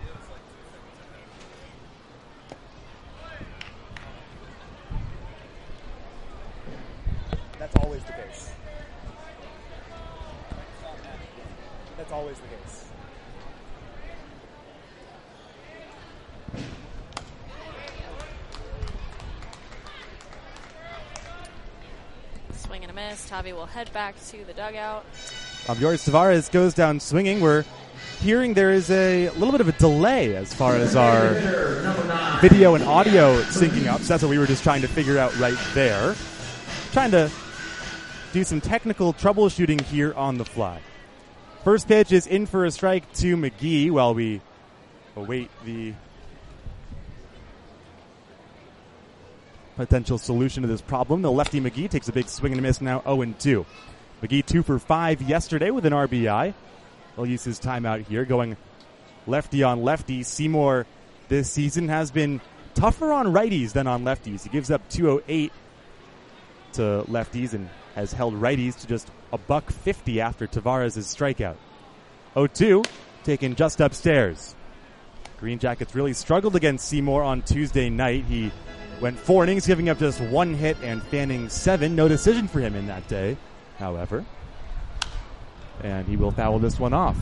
That's always the case. That's always the case. Swing and a miss. Tavi will head back to the dugout. Ambioris Tavares goes down swinging. We're hearing there is a little bit of a delay as far as our video and audio syncing up. So that's what we were just trying to figure out right there. Trying to do some technical troubleshooting here on the fly. First pitch is in for a strike to McGee while we await the potential solution to this problem. The lefty McGee takes a big swing and a miss, now oh and two. McGee two for five yesterday with an R B I. He'll use his timeout here, going lefty on lefty. Seymour this season has been tougher on righties than on lefties. He gives up two oh eight to lefties and has held righties to just a buck fifty after Tavares' strikeout. oh two, taken just upstairs. Green Jackets really struggled against Seymour on Tuesday night. He went four innings, giving up just one hit and fanning seven. No decision for him in that day, however. And he will foul this one off.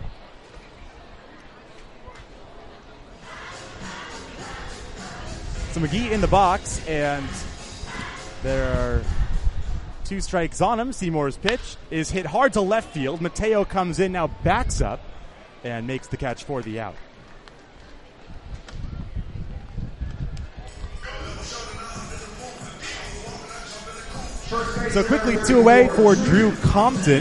So McGee in the box, and there are two strikes on him. Seymour's pitch is hit hard to left field. Mateo comes in, now backs up, and makes the catch for the out. So quickly two away for Drew Compton,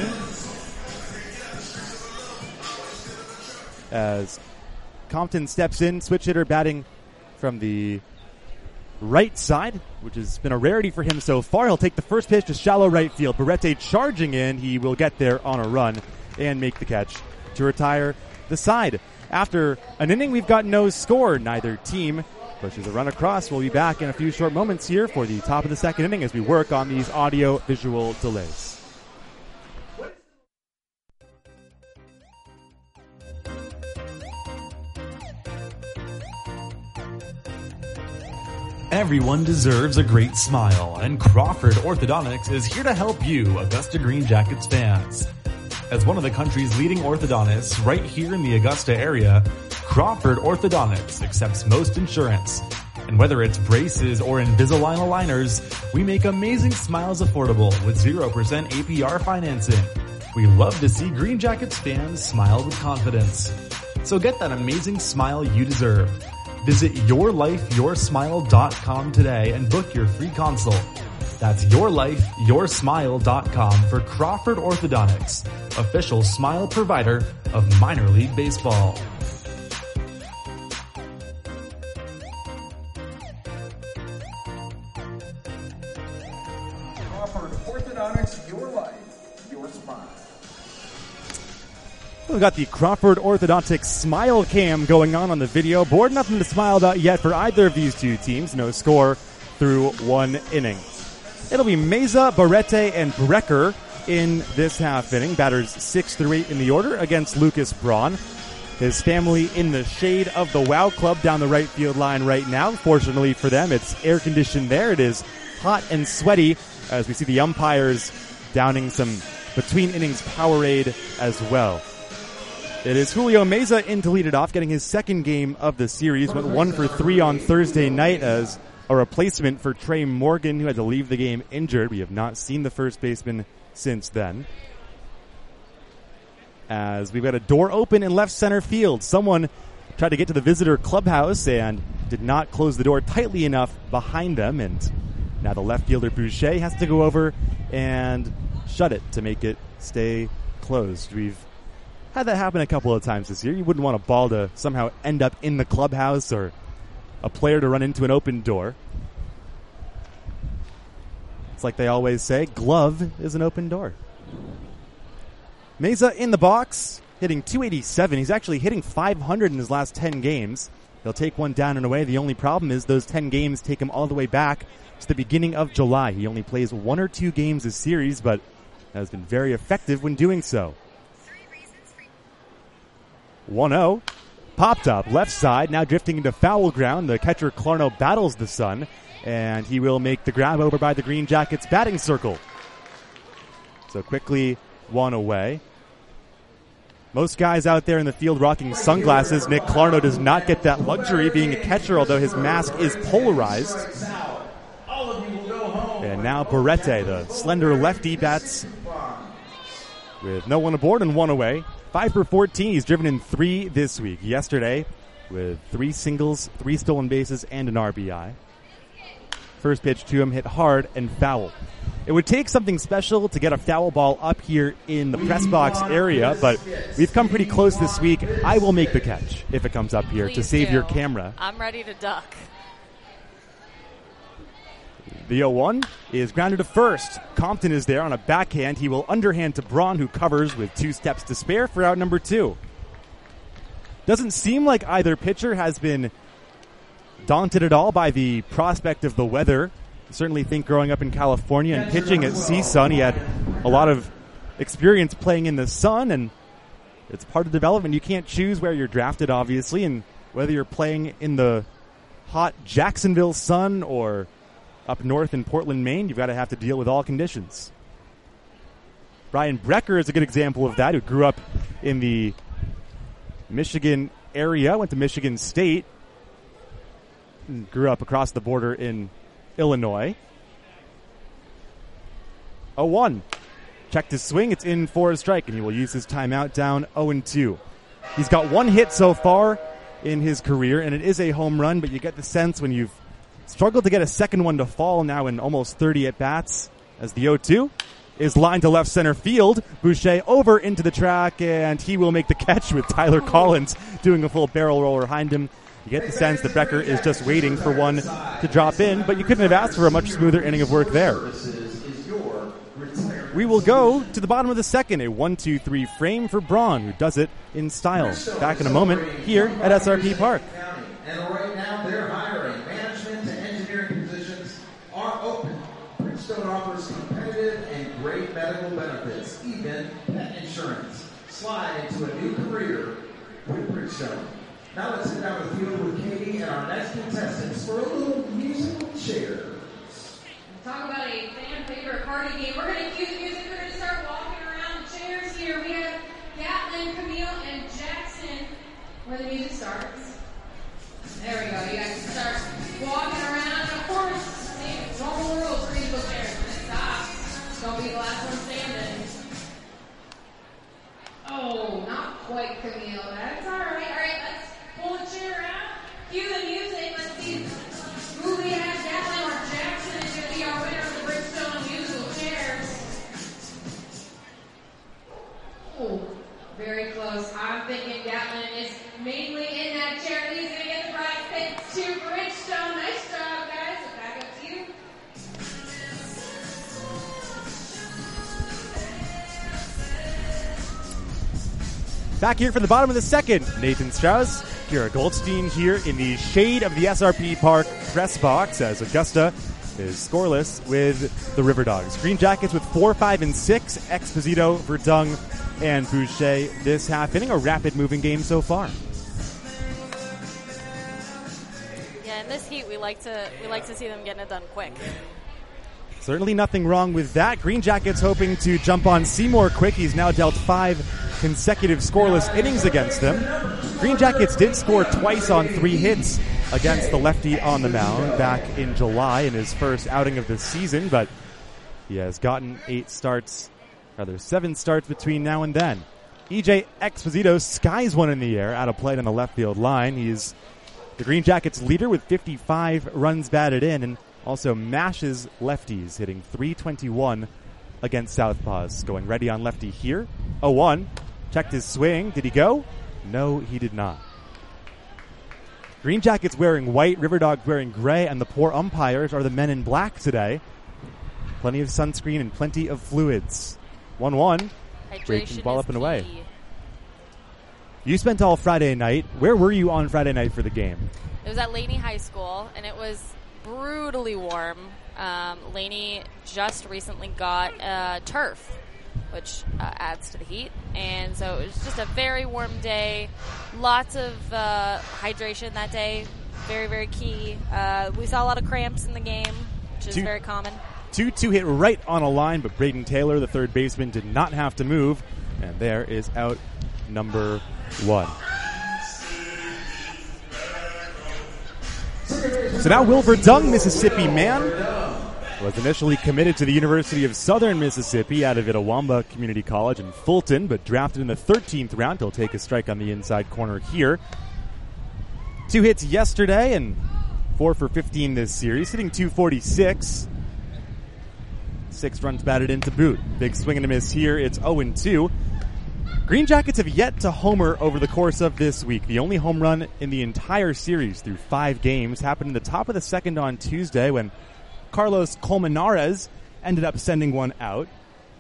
as Compton steps in, switch hitter batting from the right side, which has been a rarity for him so far. He'll take the first pitch to shallow right field. Barrete charging in. He will get there on a run and make the catch to retire the side. After an inning, we've got no score. Neither team pushes a run across. We'll be back in a few short moments here for the top of the second inning as we work on these audio-visual delays. Everyone deserves a great smile, and Crawford Orthodontics is here to help you, Augusta Green Jackets fans. As one of the country's leading orthodontists right here in the Augusta area, Crawford Orthodontics accepts most insurance. And whether it's braces or Invisalign aligners, we make amazing smiles affordable with zero percent A P R financing. We love to see Green Jackets fans smile with confidence. So get that amazing smile you deserve. Visit your life your smile dot com today and book your free consult. That's your life your smile dot com for Crawford Orthodontics, official smile provider of minor league baseball. Crawford Orthodontics, your life, your smile. We've got the Crawford Orthodontics Smile Cam going on on the video board. Nothing to smile about yet for either of these two teams. No score through one inning. It'll be Meza, Barrete, and Brecker in this half inning. Batters six through eight in the order against Lucas Braun. His family in the shade of the Wow Club down the right field line right now. Fortunately for them, it's air conditioned there. It is hot and sweaty as we see the umpires downing some between innings Powerade as well. It is Julio Meza in to lead it off, getting his second game of the series. Went one for three on Thursday night as a replacement for Trey Morgan, who had to leave the game injured. We have not seen the first baseman since then. As we've got a door open in left center field. Someone tried to get to the visitor clubhouse and did not close the door tightly enough behind them. And now the left fielder Boucher has to go over and shut it to make it stay closed. We've had that happen a couple of times this year. You wouldn't want a ball to somehow end up in the clubhouse or a player to run into an open door. It's like they always say, glove is an open door. Meza in the box, hitting two eighty-seven. He's actually hitting five hundred in his last ten games. He'll take one down and away. The only problem is those ten games take him all the way back to the beginning of July. He only plays one or two games a series, but has been very effective when doing so. one oh. Popped up, left side, now drifting into foul ground. The catcher Clarno battles the sun, and he will make the grab over by the Green Jackets batting circle. So quickly one away. Most guys out there in the field rocking sunglasses. Nick Clarno does not get that luxury being a catcher, although his mask is polarized. And now Barrete, the slender lefty, bats with no one aboard and one away. Five for fourteen. He's driven in three this week. Yesterday with three singles, three stolen bases, and an R B I. First pitch to him hit hard and foul. It would take something special to get a foul ball up here in the press box area, but we've come pretty close this week. I will make the catch if it comes up here. Please to save do. Your camera. I'm ready to duck. The oh one is grounded to first. Compton is there on a backhand. He will underhand to Braun, who covers with two steps to spare for out number two. Doesn't seem like either pitcher has been daunted at all by the prospect of the weather. I certainly think growing up in California and pitching at C S U N, he had a lot of experience playing in the sun, and it's part of development. You can't choose where you're drafted, obviously, and whether you're playing in the hot Jacksonville sun or up north in Portland, Maine, you've got to have to deal with all conditions. Brian Brecker is a good example of that, who grew up in the Michigan area, went to Michigan State, and grew up across the border in Illinois. oh one. Checked his swing. It's in for a strike, and he will use his timeout down oh and two. He's got one hit so far in his career, and it is a home run, but you get the sense when you've struggled to get a second one to fall now in almost thirty at-bats as the oh two is lined to left center field. Boucher over into the track, and he will make the catch with Tyler Collins doing a full barrel roll behind him. You get the sense that Brecker is just waiting for one to drop in, but you couldn't have asked for a much smoother inning of work there. We will go to the bottom of the second, a one two three frame for Braun, who does it in style. Back in a moment here at S R P Park. And right now they're hiring. Management and engineering positions are open. Bridgestone offers competitive and great medical benefits, even pet insurance. Slide into a new career with Bridgestone. Now let's head down the field with Katie and our next contestants for a little musical chair. Talk about a fan favorite party game. We're going to cue the music. We're going to start walking around the chairs here. We have Gatlin, Camille, and Jackson where the music starts. There we go. You guys can start walking around. Of course, same normal rules for musical chairs. When it stops, don't be the last one standing. Oh, not quite, Camille. That's all right. All right, let's pull a chair out. Cue the music. Let's see who we have. Gatlin or Jackson is going to be our winner of the Bridgestone musical chairs. Oh, very close. I'm thinking Gatlin is mainly in that chair. He's going to get the prize pick to Bridgestone. Nice job, guys. So back up to you. Back here for the bottom of the second, Nathan Strauss, Kira Goldstein here in the shade of the S R P Park press box as Augusta is scoreless with the River Dogs. Green Jackets with four, five, and six. Exposito, Verdung, and Boucher this half inning. A rapid moving game so far. Yeah, in this heat, we like to we like to see them getting it done quick. Certainly nothing wrong with that. Green Jackets hoping to jump on Seymour quick. He's now dealt five consecutive scoreless innings against them. Green Jackets did score twice on three hits against the lefty on the mound back in July in his first outing of the season, but he has gotten eight starts, rather seven starts between now and then. E J Exposito skies one in the air out of play on the left field line. He's the Green Jackets leader with fifty-five runs batted in and also mashes lefties, hitting three twenty-one against southpaws. Going ready on lefty here. oh one. Checked his swing. Did he go? No, he did not. Green Jackets wearing white, River Dogs wearing gray, and the poor umpires are the men in black today. Plenty of sunscreen and plenty of fluids. one one. Breaking ball up and away. You spent all Friday night. Where were you on Friday night for the game? It was at Laney High School, and it was brutally warm. Um, Laney just recently got uh, turf, which uh, adds to the heat. And so it was just a very warm day. Lots of uh, hydration that day. Very, very key. Uh, we saw a lot of cramps in the game, which is two, very common. two two hit right on a line, but Braden Taylor, the third baseman, did not have to move. And there is out number one. So now Will Verdung, Mississippi man, was initially committed to the University of Southern Mississippi out of Itawamba Community College in Fulton, but drafted in the thirteenth round. He'll take a strike on the inside corner here. Two hits yesterday and four for fifteen this series, hitting two forty-six. Six runs batted in to boot. Big swing and a miss here. It's oh and two. Green Jackets have yet to homer over the course of this week. The only home run in the entire series through five games happened in the top of the second on Tuesday when Carlos Colmenares ended up sending one out.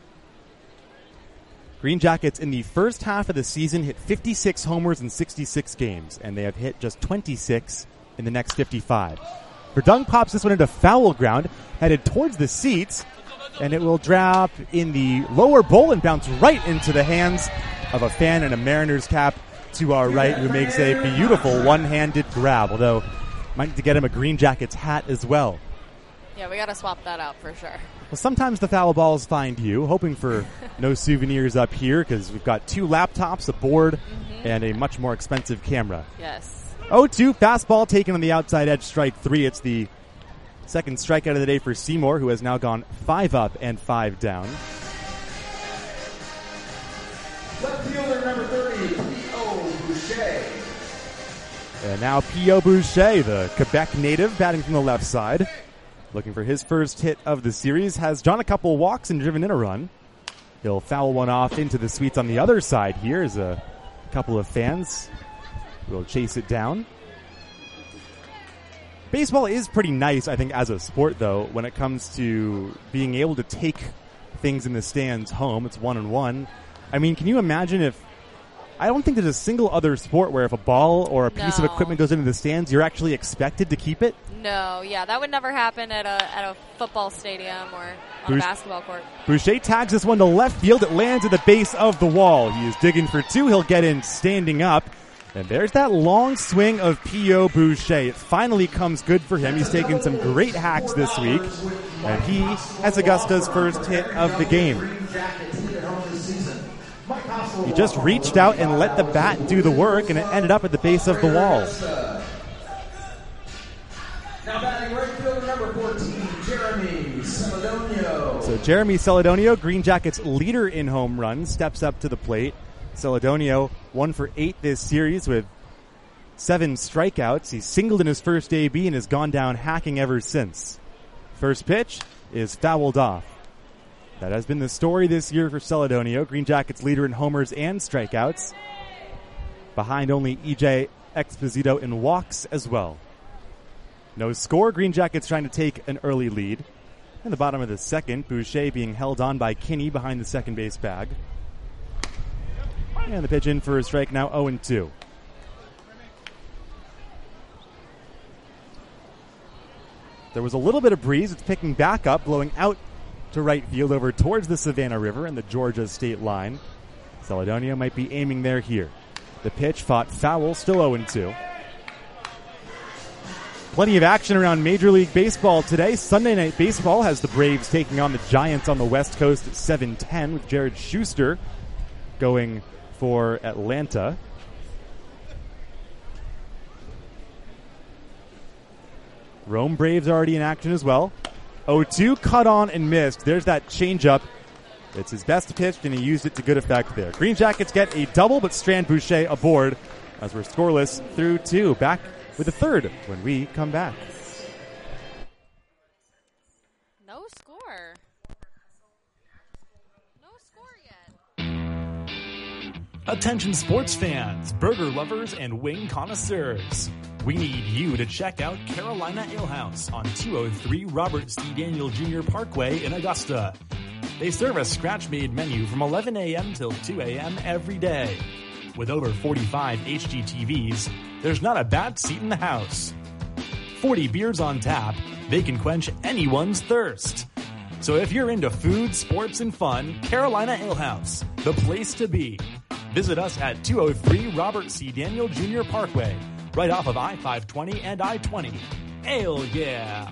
Green Jackets in the first half of the season hit fifty-six homers in sixty-six games, and they have hit just twenty-six in the next fifty-five. Verdung pops this one into foul ground, headed towards the seats, and it will drop in the lower bowl and bounce right into the hands of a fan in a Mariners cap to our right, who makes a beautiful one-handed grab, although might need to get him a Green Jackets hat as well. Yeah, we got to swap that out for sure. Well, sometimes the foul balls find you, hoping for no souvenirs up here because we've got two laptops, a board, mm-hmm. and a much more expensive camera. Yes. oh two, fastball taken on the outside edge, strike three. It's the second strikeout of the day for Seymour, who has now gone five up and five down. Left fielder number thirty, P O. Boucher. And now P O. Boucher, the Quebec native, batting from the left side. Looking for his first hit of the series. Has drawn a couple walks and driven in a run. He'll foul one off into the suites on the other side here as a couple of fans will chase it down. Baseball is pretty nice, I think, as a sport, though, when it comes to being able to take things in the stands home. It's one and one. I mean, can you imagine if... I don't think there's a single other sport where if a ball or a piece no. of equipment goes into the stands, you're actually expected to keep it. No, yeah, that would never happen at a at a football stadium or on Bouch- a basketball court. Boucher tags this one to left field. It lands at the base of the wall. He is digging for two. He'll get in standing up. And there's that long swing of P O. Boucher. It finally comes good for him. He's taken some great hacks this week. And he has Augusta's first hit of the game. He just reached out and let the bat do the work, and it ended up at the base of the wall. Now batting right fielder number fourteen, Jeremy Celedonio. So Jeremy Celedonio, Green Jackets leader in home runs, steps up to the plate. Celedonio, one for eight this series with seven strikeouts. He singled in his first A B and has gone down hacking ever since. First pitch is fouled off. That has been the story this year for Celedonio, Green Jackets leader in homers and strikeouts, behind only E J Exposito in walks as well. No score, Green Jackets trying to take an early lead. In the bottom of the second, Boucher being held on by Kinney behind the second base bag. And the pitch in for a strike, now oh and two. There was a little bit of breeze. It's picking back up, blowing out to right field over towards the Savannah River and the Georgia state line. Celedonio might be aiming there here. The pitch fought foul, still oh and two. Plenty of action around Major League Baseball today. Sunday Night Baseball has the Braves taking on the Giants on the West Coast at seven ten with Jared Schuster going for Atlanta. Rome Braves already in action as well. oh two, cut on and missed. There's that changeup. It's his best pitch, and he used it to good effect there. Green Jackets get a double, but Strand Boucher aboard as we're scoreless through two. Back with a third when we come back. No score. No score yet. Attention sports fans, burger lovers, and wing connoisseurs. We need you to check out Carolina Ale House on two oh three Robert C. Daniel Junior Parkway in Augusta. They serve a scratch-made menu from eleven a.m. till two a.m. every day. With over forty-five H D T Vs, there's not a bad seat in the house. forty beers on tap, they can quench anyone's thirst. So if you're into food, sports, and fun, Carolina Ale House, the place to be. Visit us at two oh three Robert C. Daniel Junior Parkway, right off of I five twenty and I twenty. Ale, yeah!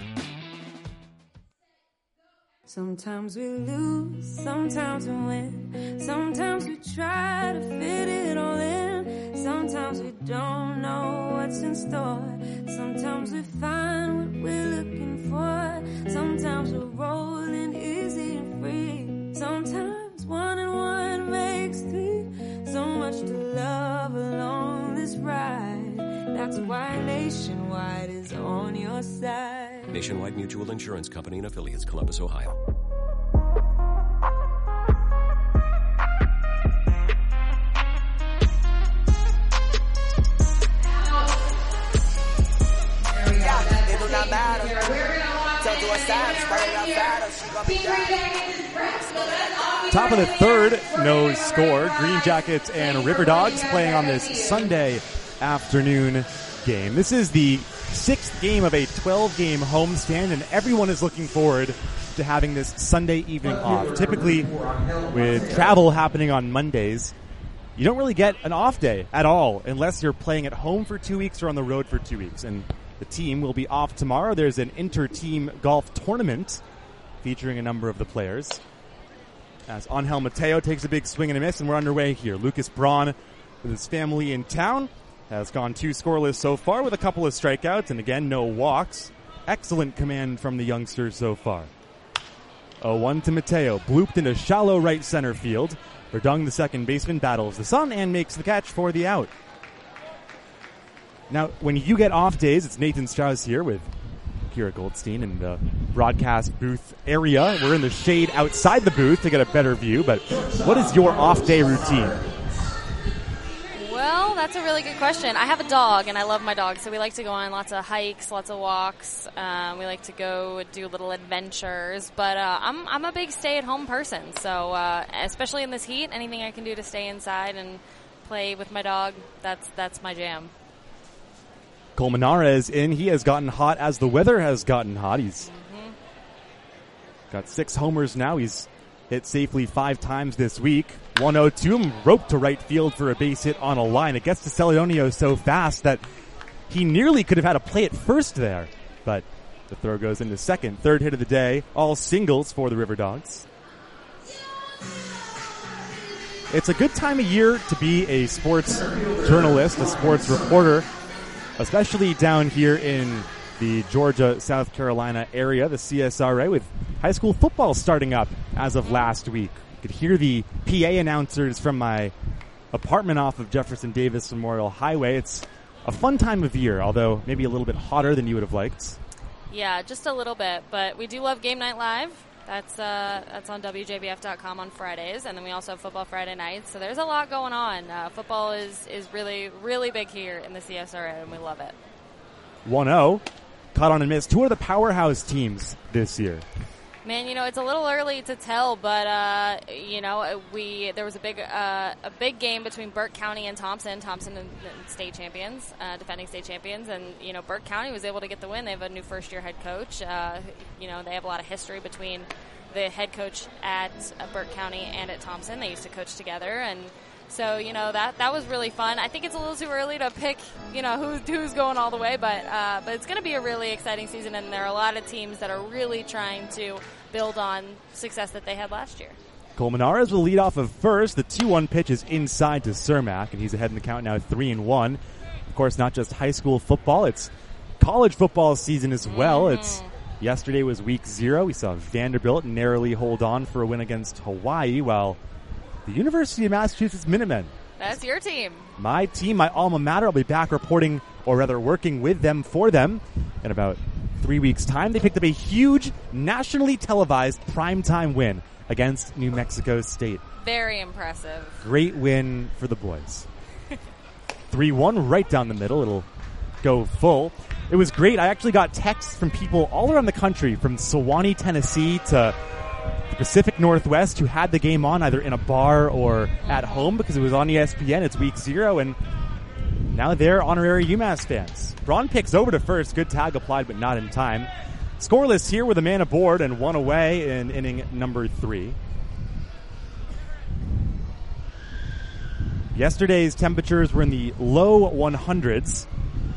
Sometimes we lose, sometimes we win. Sometimes we try to fit it all in. Sometimes we don't know what's in store. Sometimes we find what we're looking for. Sometimes we're rolling easy and free. Sometimes one and one makes three. So much to love along this ride. That's why Nationwide is on your side. Nationwide Mutual Insurance Company and Affiliates, Columbus, Ohio. Top of the third, no score. Green Jackets and River Dogs playing on this Sunday afternoon game. This is the sixth game of a twelve-game homestand, and everyone is looking forward to having this Sunday evening off. Typically, with travel happening on Mondays, you don't really get an off day at all unless you're playing at home for two weeks or on the road for two weeks. And the team will be off tomorrow. There's an inter-team golf tournament featuring a number of the players. As Angel Mateo takes a big swing and a miss, and we're underway here. Lucas Braun, with his family in town, has gone two scoreless so far with a couple of strikeouts, and again, no walks. Excellent command from the youngsters so far. oh one to Mateo, blooped into shallow right center field. Verdung, the second baseman, battles the sun and makes the catch for the out. Now, when you get off days, it's Nathan Strauss here with Kira Goldstein in the broadcast booth area. We're in the shade outside the booth to get a better view, but what is your off-day routine? Well, that's a really good question. I have a dog, and I love my dog, so we like to go on lots of hikes, lots of walks. Um, we like to go do little adventures, but uh, I'm I'm a big stay-at-home person, so uh, especially in this heat, anything I can do to stay inside and play with my dog, that's that's my jam. Cole Manara is in. He has gotten hot as the weather has gotten hot. He's mm-hmm. got six homers now. He's hit safely five times this week. one oh two, roped to right field for a base hit on a line. It gets to Celedonio so fast that he nearly could have had a play at first there, but the throw goes into second. Third hit of the day, all singles for the River Dogs. It's a good time of year to be a sports journalist, a sports reporter, especially down here in the Georgia, South Carolina area, the C S R A, with high school football starting up as of last week. You could hear the P A announcers from my apartment off of Jefferson Davis Memorial Highway. It's a fun time of year, although maybe a little bit hotter than you would have liked. Yeah, just a little bit, but we do love Game Night Live. That's uh, that's on W J B F dot com on Fridays, and then we also have Football Friday nights. So there's a lot going on. Uh, football is, is really, really big here in the C S R A, and we love it. one oh, caught on and missed. Two of the powerhouse teams this year. Man, you know, it's a little early to tell, but, uh, you know, we there was a big uh, a big game between Burke County and Thompson. Thompson and, and state champions, uh, defending state champions. And, you know, Burke County was able to get the win. They have a new first-year head coach. Uh, you know, they have a lot of history between the head coach at uh, Burke County and at Thompson. They used to coach together. And so, you know, that that was really fun. I think it's a little too early to pick, you know, who's, who's going all the way. But, uh, but it's going to be a really exciting season, and there are a lot of teams that are really trying to build on success that they had last year. Colmenares will lead off of first. The two one pitch is inside to Cermak, and he's ahead in the count now three and one. Of course, not just high school football, it's college football season as well. Mm. It's yesterday was week zero. We saw Vanderbilt narrowly hold on for a win against Hawaii, while the University of Massachusetts Minutemen. That's your team. My team, my alma mater. I'll be back reporting, or rather working with them for them in about three weeks' time. They picked up a huge, nationally televised primetime win against New Mexico State. Very impressive. Great win for the boys. three one right down the middle. It'll go full. It was great. I actually got texts from people all around the country, from Sewanee, Tennessee to the Pacific Northwest, who had the game on either in a bar or at home because it was on E S P N. It's week zero, and now they're honorary UMass fans. Braun picks over to first. Good tag applied, but not in time. Scoreless here with a man aboard and one away in inning number three. Yesterday's temperatures were in the low one hundreds.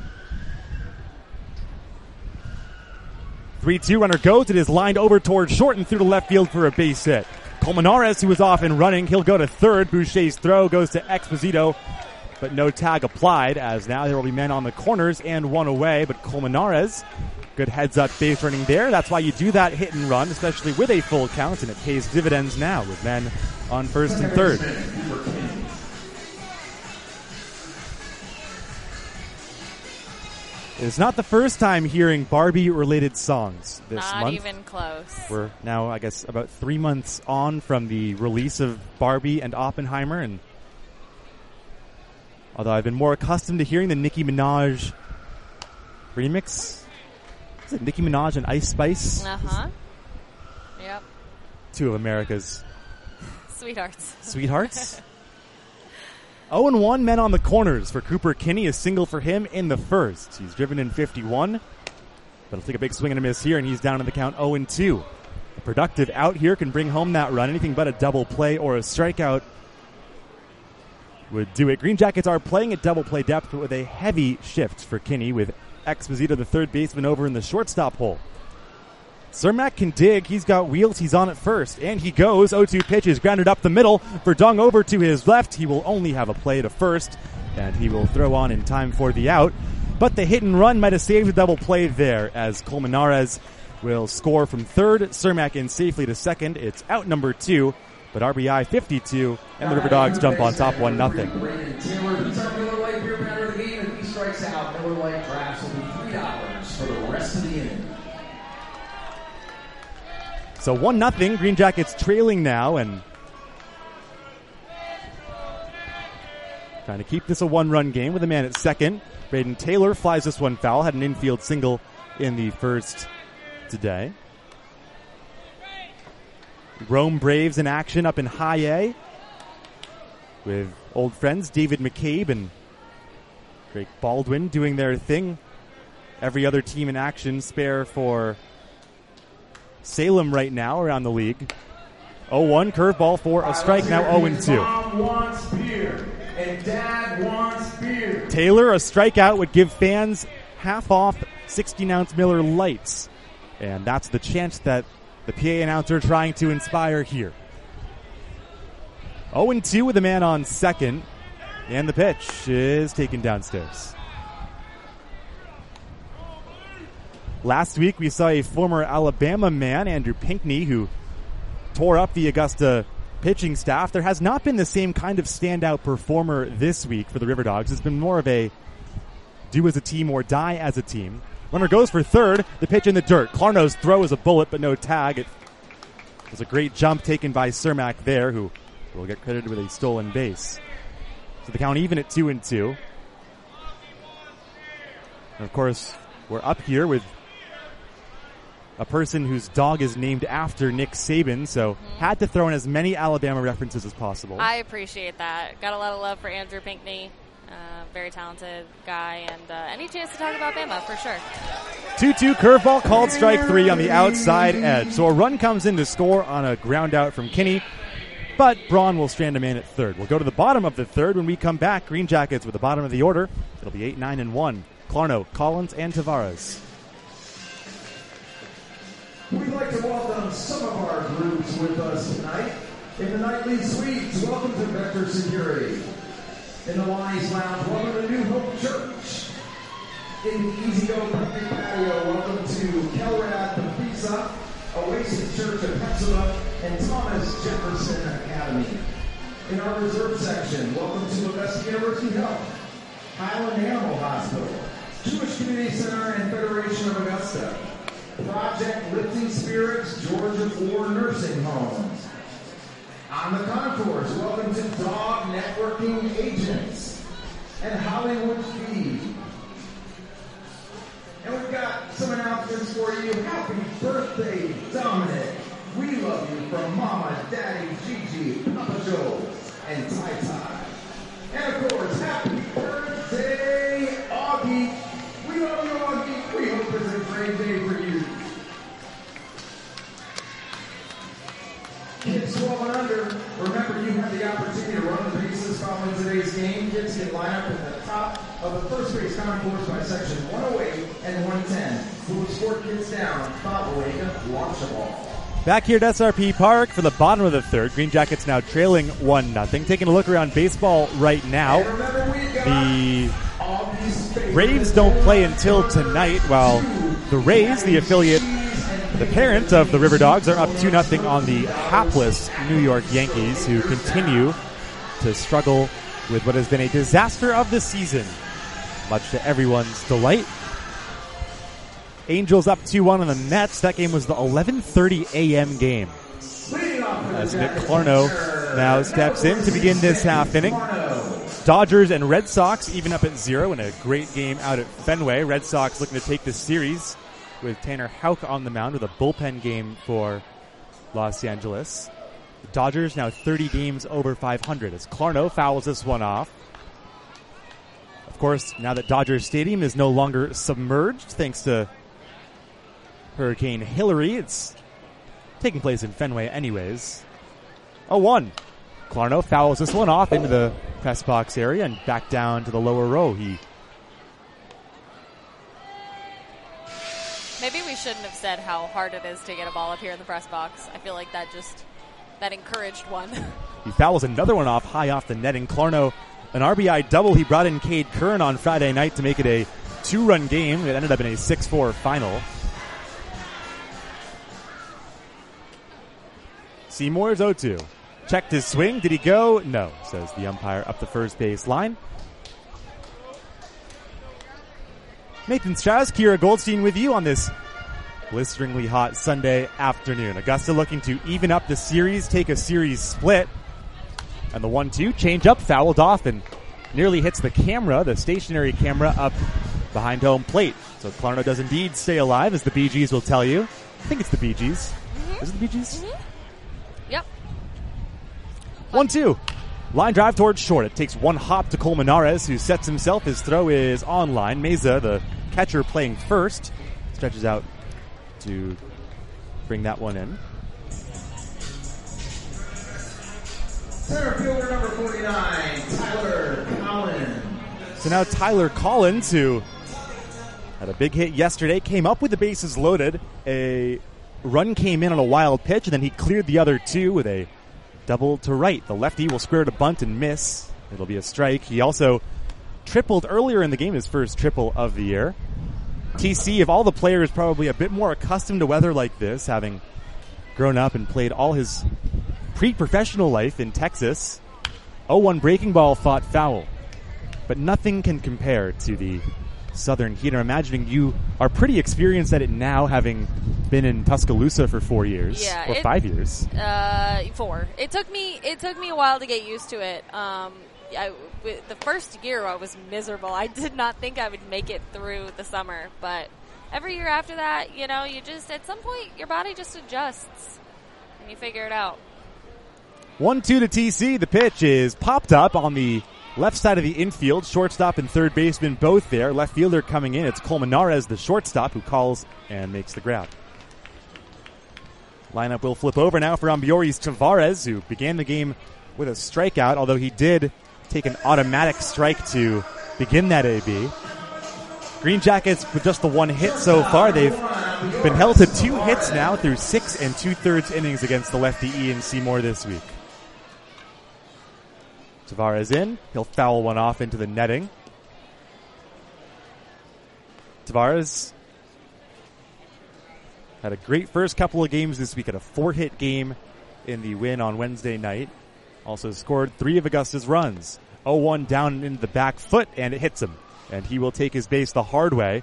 three two runner goes. It is lined over towards short and through to left field for a base hit. Colmenares, who was off and running, he'll go to third. Boucher's throw goes to Exposito, but no tag applied, as now there will be men on the corners and one away. But Colmenares, good heads-up base running there. That's why you do that hit and run, especially with a full count, and it pays dividends now with men on first and third. It's not the first time hearing Barbie-related songs this not month. Not even close. We're now, I guess, about three months on from the release of Barbie and Oppenheimer, and although I've been more accustomed to hearing the Nicki Minaj remix. Is it Nicki Minaj and Ice Spice? Uh-huh. Yep. Two of America's sweethearts. Sweethearts? oh and one men on the corners for Cooper Kinney. A single for him in the first. He's driven in fifty-one. But he'll take a big swing and a miss here, and he's down in the count oh and two. A productive out here can bring home that run. Anything but a double play or a strikeout would do it. Green Jackets are playing at double play depth, but with a heavy shift for Kinney, with Exposito, the third baseman, over in the shortstop hole. Cermak can dig. He's got wheels. He's on at first. And he goes. oh two pitch is grounded up the middle. Verdung over to his left. He will only have a play to first, and he will throw on in time for the out. But the hit and run might have saved a double play there, as Colmenares will score from third. Cermak in safely to second. It's out number two. But R B I fifty-two, and the River Dogs jump on top one nothing. Brandon Taylor beats our Miller Lite beer batter of the game, and if he strikes out, Miller Lite drafts will be three dollars for the rest of the inning. So one nothing, Green Jackets trailing now, and trying to keep this a one-run game with a man at second. Braden Taylor flies this one foul, had an infield single in the first today. Rome Braves in action up in high A with old friends David McCabe and Drake Baldwin doing their thing. Every other team in action spare for Salem right now around the league. oh one, curveball for a strike, now oh and two. Mom wants beer, and Dad wants beer. Taylor, a strikeout would give fans half off sixteen-ounce Miller Lights. And that's the chant that the P A announcer trying to inspire here. oh and two with a man on second. And the pitch is taken downstairs. Last week we saw a former Alabama man, Andrew Pinckney, who tore up the Augusta pitching staff. There has not been the same kind of standout performer this week for the River Dogs. It's been more of a do as a team or die as a team. Runner goes for third. The pitch in the dirt. Clarno's throw is a bullet, but no tag. It was a great jump taken by Cermak there, who will get credited with a stolen base. So the count even at two and two. And of course, we're up here with a person whose dog is named after Nick Saban, so mm-hmm. had to throw in as many Alabama references as possible. I appreciate that. Got a lot of love for Andrew Pinckney. Uh, very talented guy, and uh, any chance to talk about Bama, for sure. two two curveball called strike three on the outside edge. So a run comes in to score on a ground out from Kinney, but Braun will strand a man at third. We'll go to the bottom of the third when we come back. Green Jackets with the bottom of the order. It'll be eight, nine, and one. Clarno, Collins, and Tavares. We'd like to welcome some of our groups with us tonight. In the nightly suites, welcome to Vector Security. In the Lonnie's Lounge, welcome to New Hope Church. In the Easy Go Picnic Patio, welcome to Kelrad Bethesda, Oasis Church of Petsula, and Thomas Jefferson Academy. In our reserve section, welcome to Augusta University Health, Highland Animal Hospital, Jewish Community Center, and Federation of Augusta. Project Lifting Spirits, Georgia Four Nursing Homes. On the concourse, welcome to Dog Networking Agents and Hollywood Feed. And we've got some announcements for you. Happy birthday, Dominic. We love you from Mama, Daddy, Gigi, Papa Joe, and Ty Ty. And of course, happy birthday, Augie. We love you, Augie. We hope it's a great day for you. Kids twelve and under, remember you have the opportunity to run the bases following today's game. Kids can line up at the top of the first base concourse by section one oh eight and one ten. Move sport kids down, following launch the ball. Back here at S R P Park for the bottom of the third. Green Jackets now trailing one nothing. Taking a look around baseball right now. The Braves don't play until tonight, while the Rays, the affiliate, the parent of the River Dogs, are up two nothing on the hapless New York Yankees, who continue to struggle with what has been a disaster of the season, much to everyone's delight. Angels up two one on the Mets. That game was the eleven thirty a.m. game. As Nick Clarno now steps in to begin this half inning. Dodgers and Red Sox even up at zero in a great game out at Fenway. Red Sox looking to take this series with Tanner Houck on the mound with a bullpen game for Los Angeles. The Dodgers now thirty games over five hundred as Clarno fouls this one off. Of course, now that Dodger Stadium is no longer submerged thanks to Hurricane Hillary, it's taking place in Fenway anyways. oh one. Clarno fouls this one off into the press box area and back down to the lower row. He Maybe we shouldn't have said how hard it is to get a ball up here in the press box. I feel like that just, that encouraged one. He fouls another one off high off the netting. Clarno, an R B I double. He brought in Cade Curran on Friday night to make it a two-run game. It ended up in a six four final. Seymour's oh two. Checked his swing. Did he go? No, says the umpire up the first base line. Nathan Strauss, Kira Goldstein with you on this blisteringly hot Sunday afternoon. Augusta looking to even up the series, take a series split. And the one two, change up, fouled off and nearly hits the camera, the stationary camera up behind home plate. So Clarno does indeed stay alive, as the Bee Gees will tell you. I think it's the Bee Gees. Mm-hmm. Is it the Bee Gees? Mm-hmm. Yep. one two. Line drive towards short. It takes one hop to Colmenares, who sets himself. His throw is on line. Meza, the catcher playing first, stretches out to bring that one in. Center fielder number forty-nine, Tyler Collins. So now Tyler Collins, who had a big hit yesterday, came up with the bases loaded. A run came in on a wild pitch, and then he cleared the other two with a double to right. The lefty will square to bunt and miss. It'll be a strike. He also tripled earlier in the game, his first triple of the year. T C, of all the players, probably a bit more accustomed to weather like this, having grown up and played all his pre-professional life in Texas. oh one breaking ball fought foul. But nothing can compare to the Southern heat. I'm imagining you are pretty experienced at it now, having been in Tuscaloosa for four years yeah, or it, five years. Uh, four. It took me. It took me a while to get used to it. Um, I, the first year I was miserable. I did not think I would make it through the summer, but every year after that, you know, you just at some point your body just adjusts and you figure it out. one two to T C. The pitch is popped up on the left side of the infield. Shortstop and third baseman both there. Left fielder coming in. It's Colmenares, the shortstop, who calls and makes the grab. Lineup will flip over now for Ambioris Tavares, who began the game with a strikeout, although he did take an automatic strike to begin that A B. Green Jackets, with just the one hit so far, they've been held to two hits now through six and two-thirds innings against the lefty Ian Seymour this week. Tavares in. He'll foul one off into the netting. Tavares had a great first couple of games this week. Had a four-hit game in the win on Wednesday night. Also scored three of Augusta's runs. oh one down into the back foot, and it hits him. And he will take his base the hard way.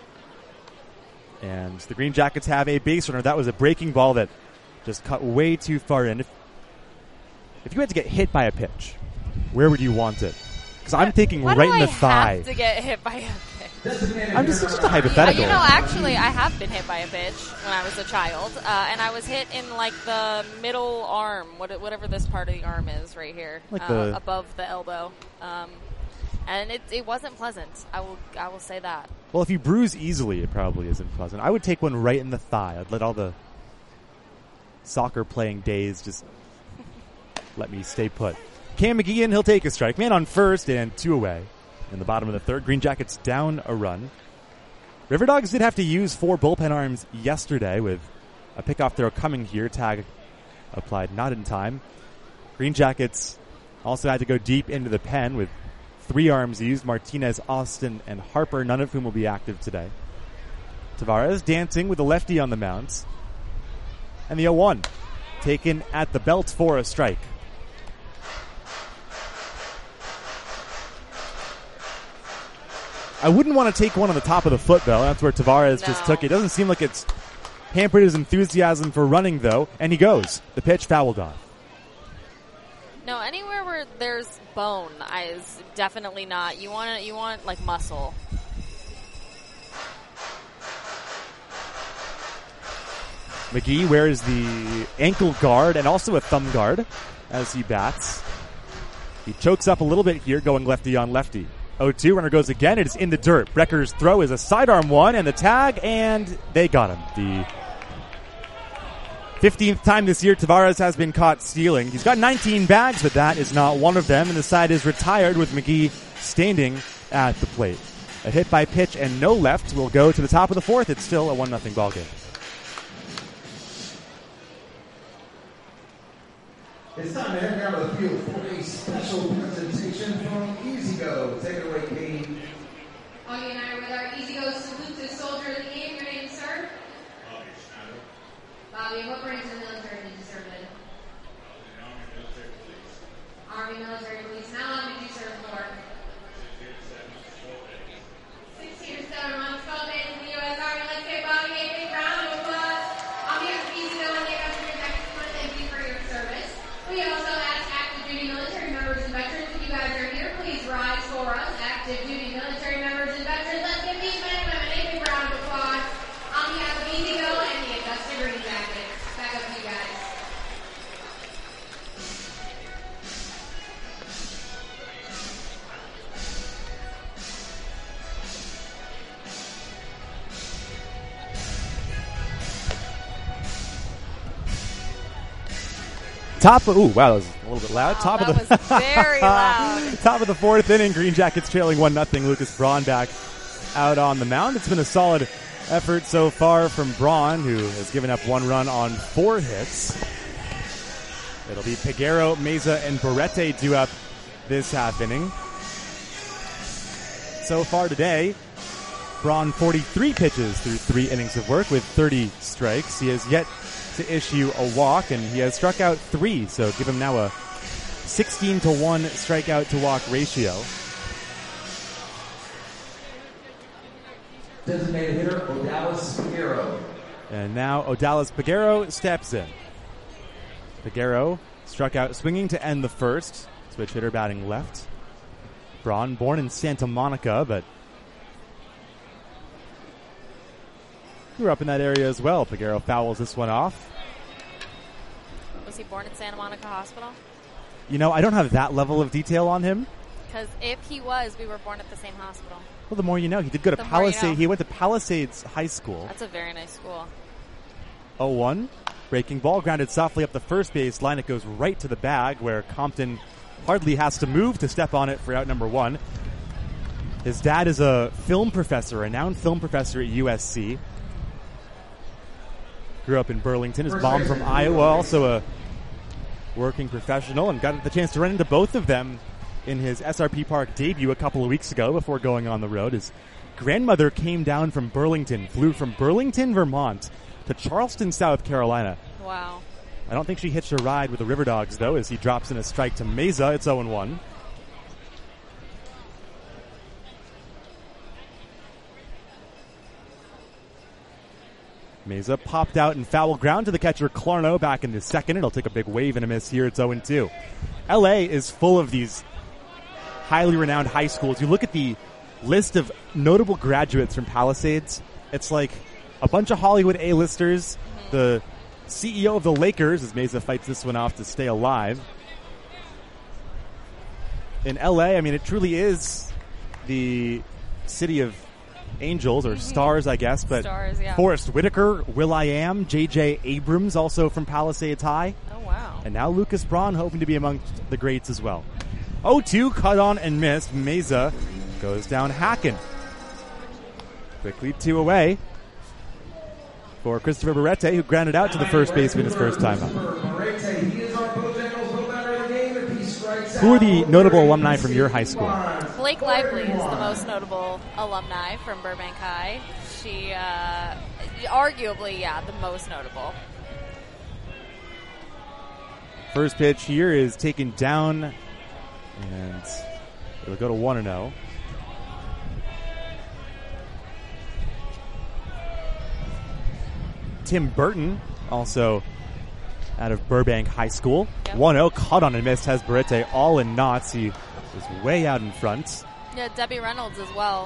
And the Green Jackets have a base runner. That was a breaking ball that just cut way too far in. If, if you had to get hit by a pitch, where would you want it? Because I'm thinking Why right do in the I thigh. have to get hit by a pitch? I'm just, it's just a hypothetical. Uh, you know, actually, I have been hit by a pitch when I was a child, uh, and I was hit in like the middle arm, what, whatever this part of the arm is, right here, Like uh, the- above the elbow, um, and it it wasn't pleasant. I will I will say that. Well, if you bruise easily, it probably isn't pleasant. I would take one right in the thigh. I'd let all the soccer playing days just let me stay put. Cam McGee in, he'll take a strike. Man on first and two away. In the bottom of the third, Green Jackets down a run. River Dogs did have to use four bullpen arms yesterday with a pickoff throw coming here. Tag applied not in time. Green Jackets also had to go deep into the pen with three arms used. Martinez, Austin, and Harper, none of whom will be active today. Tavares dancing with the lefty on the mound. And the oh one taken at the belt for a strike. I wouldn't want to take one on the top of the foot, though. That's where Tavares No. just took it. Doesn't seem like it's hampered his enthusiasm for running, though. And he goes. The pitch fouled off. No, anywhere where there's bone is definitely not. You want to, you want like muscle. McGee wears the ankle guard and also a thumb guard as he bats. He chokes up a little bit here, going lefty on lefty. oh two, runner goes again. It is in the dirt. Brecker's throw is a sidearm one, and the tag, and they got him. The fifteenth time this year Tavares has been caught stealing. He's got nineteen bags, but that is not one of them, and the side is retired with McGee standing at the plate. A hit by pitch and no left will go to the top of the fourth. It's still a one nothing ball game. It's time to head down to the field for a special presentation from EasyGo. Take it away, Katie. Augie and I are with our EasyGo salute to soldier of the game. Your name, sir? Bobby Schneider. Bobby, what branch of the military did you serve in? Army military police. Army military police. And how long did you serve for? Six years, seven months, twelve days in the U S Army. Let's give Bobby a big round of applause. On behalf of EasyGo and the Augusta Jackets, we want to thank you for your service. We also ask active duty military members and veterans, if you guys are here, please rise for us. Active duty military members and veterans, let's give these men and women a big round of applause on behalf of EasyGo and the Augusta Green Jackets. Back Top of, ooh, wow, that was a little bit loud. Wow, top that of the was very loud. Top of the fourth inning, Green Jackets trailing one nothing. Lucas Braun back out on the mound. It's been a solid effort so far from Braun, who has given up one run on four hits. It'll be Peguero, Meza, and Barrete due up this half inning. So far today, Braun forty-three pitches through three innings of work with thirty strikes. He has yet to issue a walk, and he has struck out three, so give him now a sixteen to one strikeout to walk ratio. Designated hitter, Odalis Peguero. And now Odalis Peguero steps in. Peguero struck out swinging to end the first. Switch hitter batting left. Braun, born in Santa Monica, but grew up in that area as well. Peguero fouls this one off. Was he born at Santa Monica Hospital? You know, I don't have that level of detail on him. Because if he was, we were born at the same hospital. Well, the more you know. He did go to The more you Palisades. know. He went to Palisades High School. That's a very nice school. oh one. Breaking ball grounded softly up the first base line. It goes right to the bag where Compton hardly has to move to step on it for out number one. His dad is a film professor, a renowned film professor at U S C. Grew up in Burlington. His mom from Iowa, also a working professional, and got the chance to run into both of them in his S R P Park debut a couple of weeks ago before going on the road. His grandmother came down from Burlington, flew from Burlington, Vermont to Charleston, South Carolina. Wow. I don't think she hitched a ride with the River Dogs, though, as he drops in a strike to Meza. It's oh one. Meza popped out and foul ground to the catcher Clarno back into second. It'll take a big wave and a miss here. It's oh two. L A is full of these highly renowned high schools. You look at the list of notable graduates from Palisades, it's like a bunch of Hollywood A-listers. Mm-hmm. The C E O of the Lakers, as Meza fights this one off to stay alive. In L A, I mean, it truly is the city of angels, or stars, I guess. But Stars, yeah. Forrest Whitaker, Will.i.am, J J Abrams, also from Palisades High. Oh, wow. And now Lucas Braun hoping to be amongst the greats as well. oh two, cut on and missed. Meza goes down Hacken. Quickly two away for Christopher Barrete, who grounded out to the first baseman his first time up. Who are the notable alumni from your high school? Blake Lively is the most notable alumni from Burbank High. She, uh, arguably, yeah, the most notable. First pitch here is taken down, and it'll go to one and oh. Tim Burton, also out of Burbank High School. Yep. one oh, caught on and missed, has Barrete all in knots. He was way out in front. Yeah, Debbie Reynolds as well.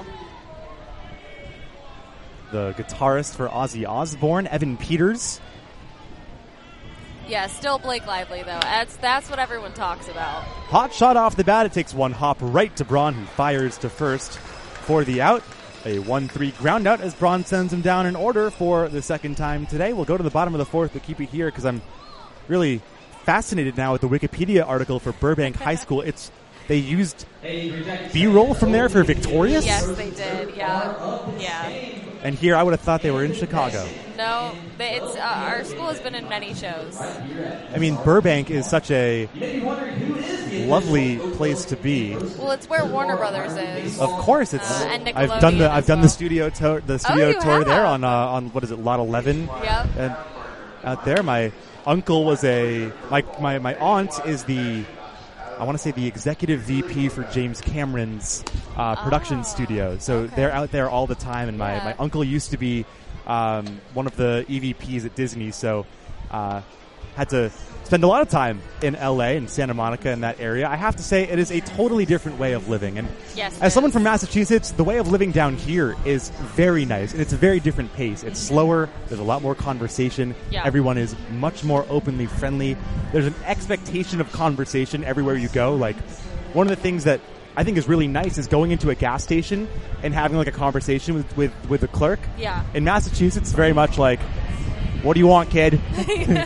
The guitarist for Ozzy Osbourne, Evan Peters. Yeah, still Blake Lively, though. That's, that's what everyone talks about. Hot shot off the bat. It takes one hop right to Braun, who fires to first for the out. A one three ground out as Braun sends him down in order for the second time today. We'll go to the bottom of the fourth, but keep it here because I'm really fascinated now with the Wikipedia article for Burbank High School. It's They used B-roll from there for Victorious? Yes, they did. Yeah. Yeah. And here I would have thought they were in Chicago. No, they- it's uh, our school has been in many shows. I mean, Burbank is such a lovely place to be. Well, it's where Warner Brothers is. Of course, it's. Uh, and I've done the Nickelodeon I've as done well. the studio tour the studio Oh, you tour there have? on uh, on what is it lot eleven. Yep. And out there, my uncle was a my my my aunt is the. I want to say the executive V P for James Cameron's uh, production Oh, studio. So okay. they're out there all the time. And my, Yeah. my uncle used to be um, one of the E V Ps at Disney. So uh, had to spend a lot of time in L A and Santa Monica in that area. I have to say it is a totally different way of living. And Yes, as it someone is. from Massachusetts, the way of living down here is very nice. And it's a very different pace. It's slower. There's a lot more conversation. Yeah. Everyone is much more openly friendly. There's an expectation of conversation everywhere you go. Like, one of the things that I think is really nice is going into a gas station and having like a conversation with, with, with the clerk. Yeah. In Massachusetts, it's very much like, what do you want, kid?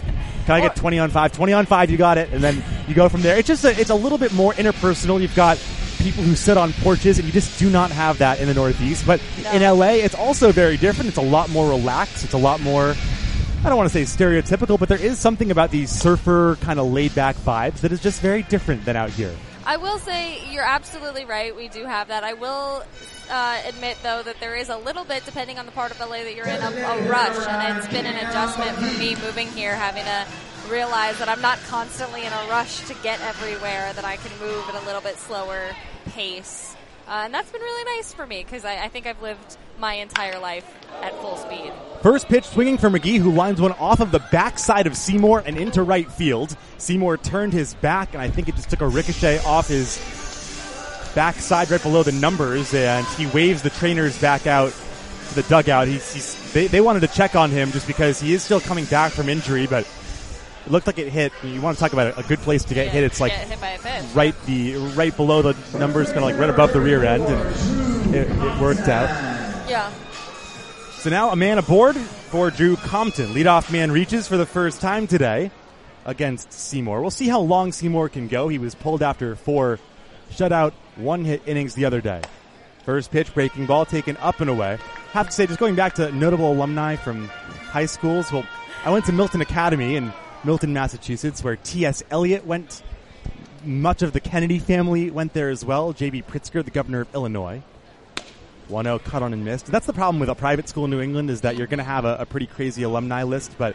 Can I get twenty on five? twenty on five, you got it. And then you go from there. It's just a, it's a little bit more interpersonal. You've got people who sit on porches, and you just do not have that in the Northeast. But no. in L A, it's also very different. It's a lot more relaxed. It's a lot more, I don't want to say stereotypical, but there is something about these surfer kind of laid-back vibes that is just very different than out here. I will say you're absolutely right. We do have that. I will uh, admit, though, that there is a little bit, depending on the part of L A that you're in, a, a rush. And it's been an adjustment for me moving here, having to realize that I'm not constantly in a rush to get everywhere, that I can move at a little bit slower pace. Uh, and that's been really nice for me because I, I think I've lived my entire life at full speed. First pitch swinging for McGee, who lines one off of the backside of Seymour and into right field. Seymour turned his back, and I think it just took a ricochet off his backside right below the numbers, and he waves the trainers back out to the dugout. He's, he's, they, they wanted to check on him just because he is still coming back from injury, but it looked like it hit. You want to talk about a good place to get yeah, hit. It's like hit by a fish. right the right below the numbers, kind of like right above the rear end, and it, it worked out. Yeah. So now a man aboard for Drew Compton. Leadoff man reaches for the first time today against Seymour. We'll see how long Seymour can go. He was pulled after four shutout, one-hit innings the other day. First pitch, breaking ball, taken up and away. Have to say, just going back to notable alumni from high schools, well, I went to Milton Academy in Milton, Massachusetts, where T S. Eliot went. Much of the Kennedy family went there as well. J B. Pritzker, the governor of Illinois. one oh cut on and missed. That's the problem with a private school in New England, is that you're going to have a, a pretty crazy alumni list, but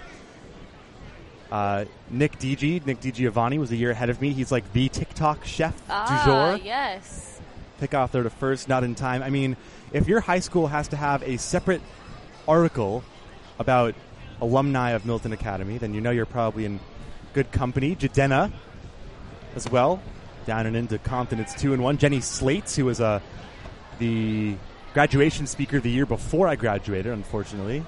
uh, Nick D G, Nick DiGiovanni was a year ahead of me. He's like the TikTok chef ah, du jour. yes. Pick off there to first, not in time. I mean, if your high school has to have a separate article about alumni of Milton Academy, then you know you're probably in good company. Jadena as well, down and into Compton. It's two and one. Jenny Slates, who was uh, the graduation speaker the year before I graduated, unfortunately.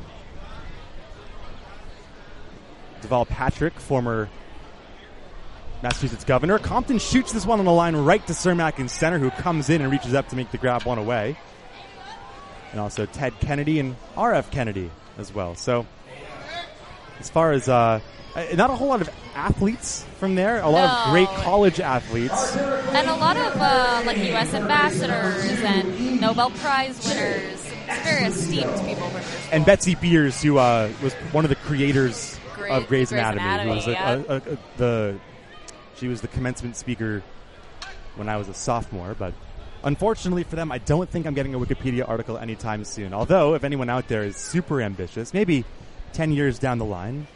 Deval Patrick, former Massachusetts governor. Compton shoots this one on the line right to Cermak in center, who comes in and reaches up to make the grab one away. And also Ted Kennedy and R F Kennedy as well. So as far as uh, not a whole lot of athletes from there, a lot no. of great college athletes. And a lot of uh, like U S ambassadors and Nobel Prize winners. It's very esteemed people from this. And Betsy Beers, who uh, was one of the creators Great, of Grey's, Grey's Anatomy. Anatomy who was yeah. a, a, a, the She was the commencement speaker when I was a sophomore, but unfortunately for them, I don't think I'm getting a Wikipedia article anytime soon. Although, if anyone out there is super ambitious, maybe ten years down the line.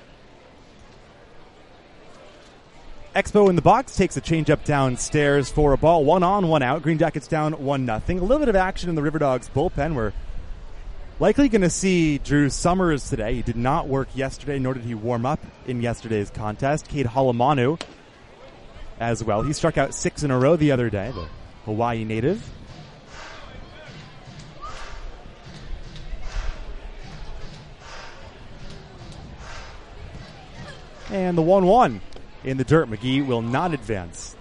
Expo in the box takes a changeup downstairs for a ball. One on, one out. Green Jackets down one nothing. A little bit of action in the River Dogs bullpen. We're likely going to see Drew Summers today. He did not work yesterday, nor did he warm up in yesterday's contest. Cade Halamanu as well. He struck out six in a row the other day, the Hawaii native. And the one one in the dirt. McGee will not advance.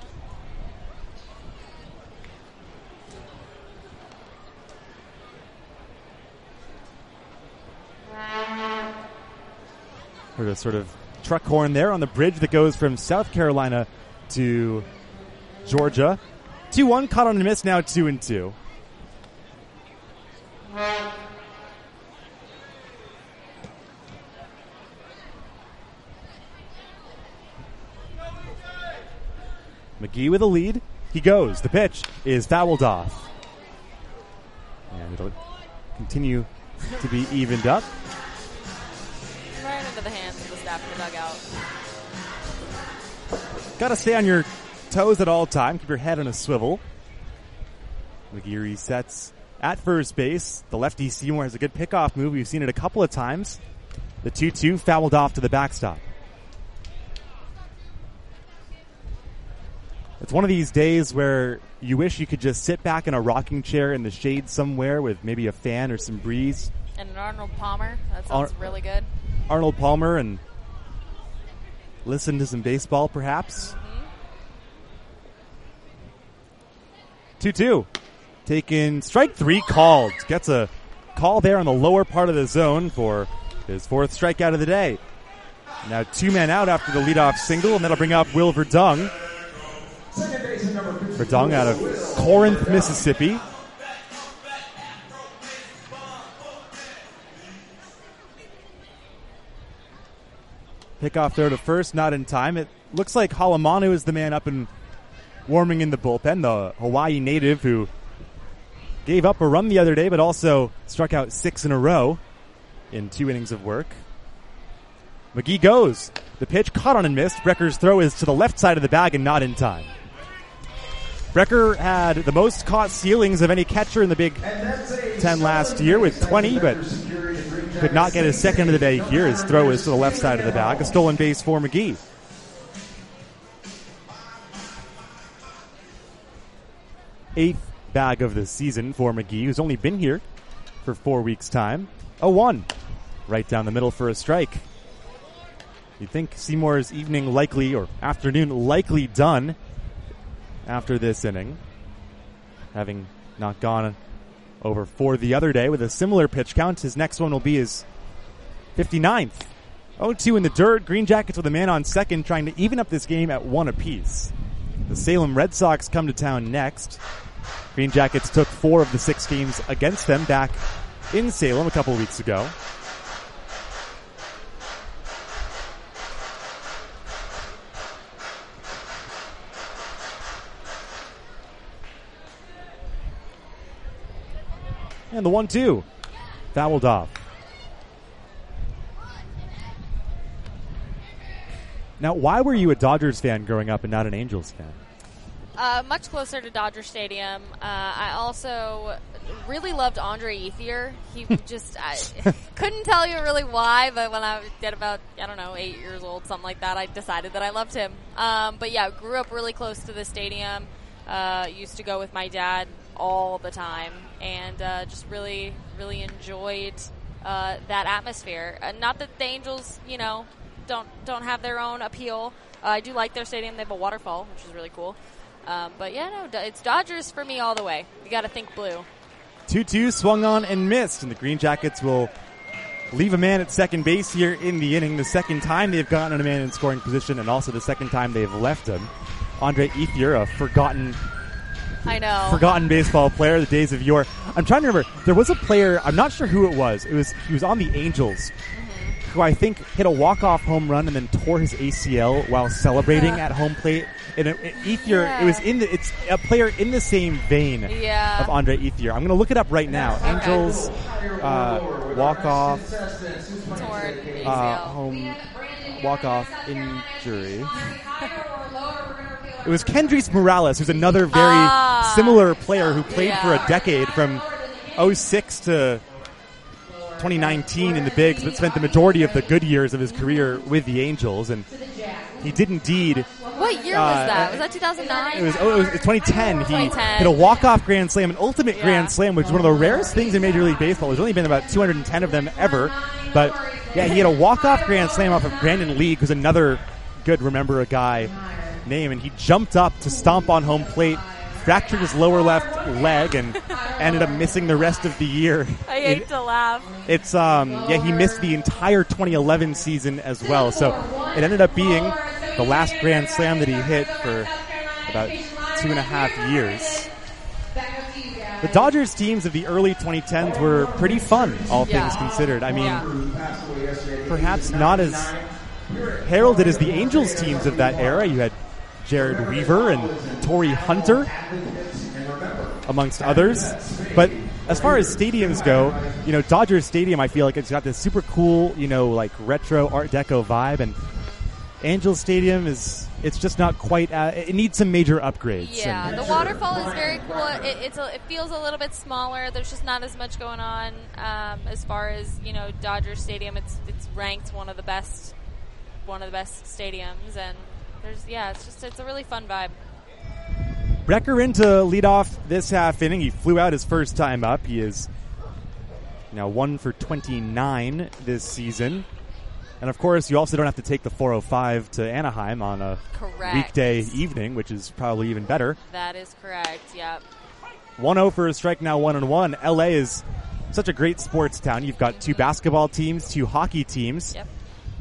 Heard a sort of truck horn there on the bridge that goes from South Carolina to Georgia. two one, caught on a miss, now two and two. McGee with a lead. He goes. The pitch is fouled off. And it'll continue to be evened up. Right into the hands of the staff in the dugout. Got to stay on your toes at all time. Keep your head on a swivel. McGee resets at first base. The lefty Seymour has a good pickoff move. We've seen it a couple of times. The two two fouled off to the backstop. It's one of these days where you wish you could just sit back in a rocking chair in the shade somewhere with maybe a fan or some breeze. And an Arnold Palmer. That sounds Ar- really good. Arnold Palmer, and listen to some baseball, perhaps. two two. Taken strike three called. Gets a call there on the lower part of the zone for his fourth strikeout of the day. Now two men out after the leadoff single, and that'll bring up Will Verdung. Verdung out of Corinth, Mississippi. Pickoff throw to first, not in time. It looks like Halamanu is the man up and warming in the bullpen, the Hawaii native who gave up a run the other day, but also struck out six in a row in two innings of work. McGee goes. The pitch caught on and missed. Brecker's throw is to the left side of the bag and not in time. Brecker had the most caught ceilings of any catcher in the Big Ten last year with twenty, but could not get his second of the day here. His throw is to the left side of the bag. A stolen base for McGee. Eighth bag of the season for McGee, who's only been here for four weeks' time. oh one. Right down the middle for a strike. You'd think Seymour's evening likely, or afternoon likely done after this inning, having not gone over four the other day with a similar pitch count. His next one will be his fifty-ninth. oh two in the dirt. Green Jackets with a man on second, trying to even up this game at one apiece. The Salem Red Sox come to town next. Green Jackets took four of the six games against them back in Salem a couple weeks ago. And the one two. Fouled off. Now, why were you a Dodgers fan growing up and not an Angels fan? Uh, much closer to Dodger Stadium. Uh, I also really loved Andre Ethier. He just, I couldn't tell you really why, but when I get about, I don't know, eight years old, something like that, I decided that I loved him. Um, but yeah, grew up really close to the stadium. Uh, used to go with my dad all the time, and uh, just really, really enjoyed uh, that atmosphere. Uh, not that the Angels, you know, don't don't have their own appeal. Uh, I do like their stadium. They have a waterfall, which is really cool. Um, but yeah, no, it's Dodgers for me all the way. You got to think blue. two two swung on and missed, and the Green Jackets will leave a man at second base here in the inning. The second time they've gotten a man in scoring position, and also the second time they've left him. Andre Ethier, a forgotten I know. Forgotten baseball player, the days of yore. I'm trying to remember. There was a player, I'm not sure who it was. It was He was on the Angels, mm-hmm. who I think hit a walk-off home run and then tore his A C L while celebrating yeah. at home plate. And it, it, Ethier, yeah. it was in the, it's a player in the same vein yeah. of Andre Ethier. I'm going to look it up right now. Okay. Angels, uh, walk-off, uh, home, walk-off injury. It was Kendrys Morales, who's another very ah, similar player who played yeah. for a decade from oh six to twenty nineteen in the Bigs, but spent the majority of the good years of his career with the Angels. And he did indeed. What year uh, was that? Was that two thousand nine? It was, oh, it was twenty ten. twenty ten. He hit a walk-off grand slam, an ultimate yeah. grand slam, which is one of the rarest things in Major League Baseball. There's only been about two hundred ten of them ever. But, yeah, he had a walk-off grand slam off of Brandon League, who's another good remember a guy name, and he jumped up to stomp on home plate, fractured his lower left leg, and ended up missing the rest of the year. I hate it, to laugh. It's um yeah he missed the entire twenty eleven season as well, so it ended up being the last grand slam that he hit for about two and a half years. The Dodgers teams of the early twenty tens were pretty fun, all yeah. things considered. I mean, yeah. perhaps not as heralded as the Angels teams of that era. You had Jared Weaver and Torrey Hunter, amongst others. But as far as stadiums go, you know, Dodger Stadium, I feel like it's got this super cool, you know, like retro Art Deco vibe, and Angels Stadium is, it's just not quite, uh, it needs some major upgrades. Yeah, and the waterfall is very cool. It, it's a, it feels a little bit smaller. There's just not as much going on um, as far as, you know, Dodger Stadium. It's it's ranked one of the best, one of the best stadiums, and there's, yeah, it's just, it's a really fun vibe. Brecker in to lead off this half inning. He flew out his first time up. He is now one for twenty-nine this season. And, of course, you also don't have to take the four oh five to Anaheim on a correct. weekday evening, which is probably even better. That is correct, yep. one oh for a strike, now one and one. L A is such a great sports town. You've got two basketball teams, two hockey teams. Yep.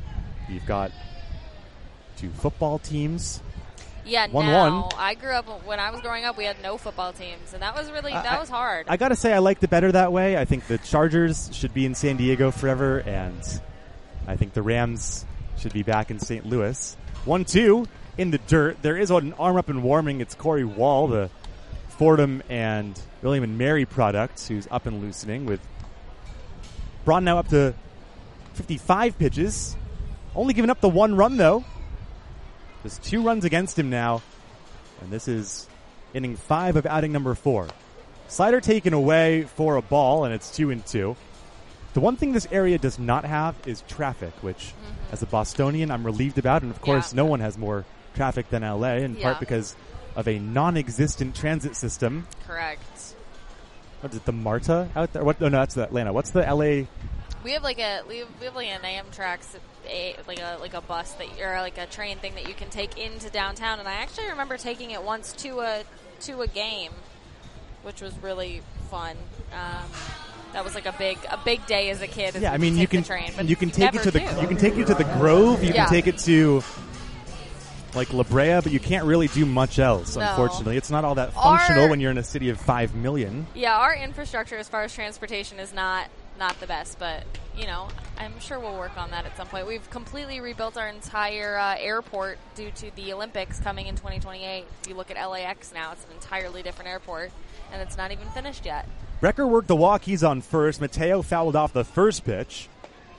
You've got two football teams. Yeah, one now, one. I grew up, when I was growing up, we had no football teams, and that was really, that I, was hard. I got to say, I liked it better that way. I think the Chargers should be in San Diego forever, and I think the Rams should be back in Saint Louis. one two in the dirt. There is an arm up and warming. It's Corey Wall, the Fordham and William and Mary product, who's up and loosening with Braun now up to fifty-five pitches. Only giving up the one run, though. There's two runs against him now, and this is inning five of outing number four. Slider taken away for a ball, and it's two and two. The one thing this area does not have is traffic, which, mm-hmm. as a Bostonian, I'm relieved about, and of course, yeah. no one has more traffic than L A, in yeah. part because of a non-existent transit system. Correct. What is it, the MARTA out there? What? Oh, no, that's the Atlanta. What's the L A? We have like a we have, we have like an Amtrak, a, like a like a bus that or like a train thing that you can take into downtown, and I actually remember taking it once to a to a game, which was really fun. Um, that was like a big a big day as a kid. Yeah, I mean you can the train, but you can take it to the do. you can take it to the Grove. You yeah. can take it to like La Brea, but you can't really do much else. No. Unfortunately, it's not all that functional our, when you're in a city of five million. Yeah, our infrastructure as far as transportation is not. Not the best, but, you know, I'm sure we'll work on that at some point. We've completely rebuilt our entire uh, airport due to the Olympics coming in twenty twenty-eight. If you look at L A X now, it's an entirely different airport, and it's not even finished yet. Brecker worked the walk. He's on first. Mateo fouled off the first pitch.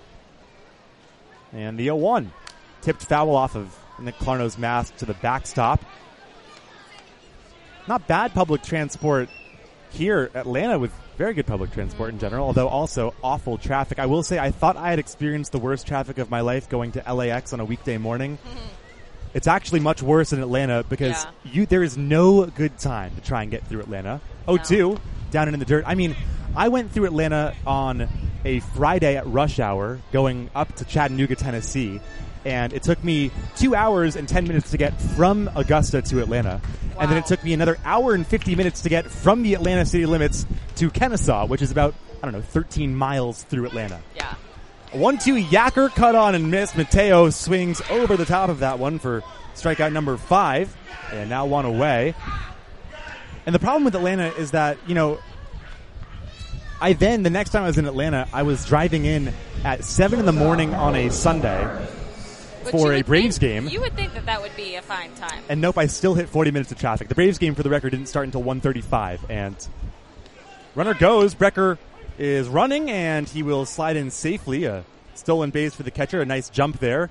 And the oh one. Tipped foul off of Nick Clarno's mask to the backstop. Not bad public transport here. Atlanta with very good public transport in general, although also awful traffic. I will say I thought I had experienced the worst traffic of my life going to L A X on a weekday morning. Mm-hmm. It's actually much worse in Atlanta because yeah. you there is no good time to try and get through Atlanta. oh two, no. Down and in the dirt. I mean, I went through Atlanta on a Friday at rush hour going up to Chattanooga, Tennessee, and it took me two hours and ten minutes to get from Augusta to Atlanta. Wow. And then it took me another hour and fifty minutes to get from the Atlanta city limits to Kennesaw, which is about, I don't know, thirteen miles through Atlanta. Yeah. one two Yacker cut on and missed. Mateo swings over the top of that one for strikeout number five, and now one away. And the problem with Atlanta is that, you know, I then, the next time I was in Atlanta, I was driving in at seven in the morning on a Sunday But for a Braves think, game. You would think that that would be a fine time. And nope, I still hit forty minutes of traffic. The Braves game, for the record, didn't start until one thirty-five. And runner goes. Brecker is running, and he will slide in safely. A stolen base for the catcher. A nice jump there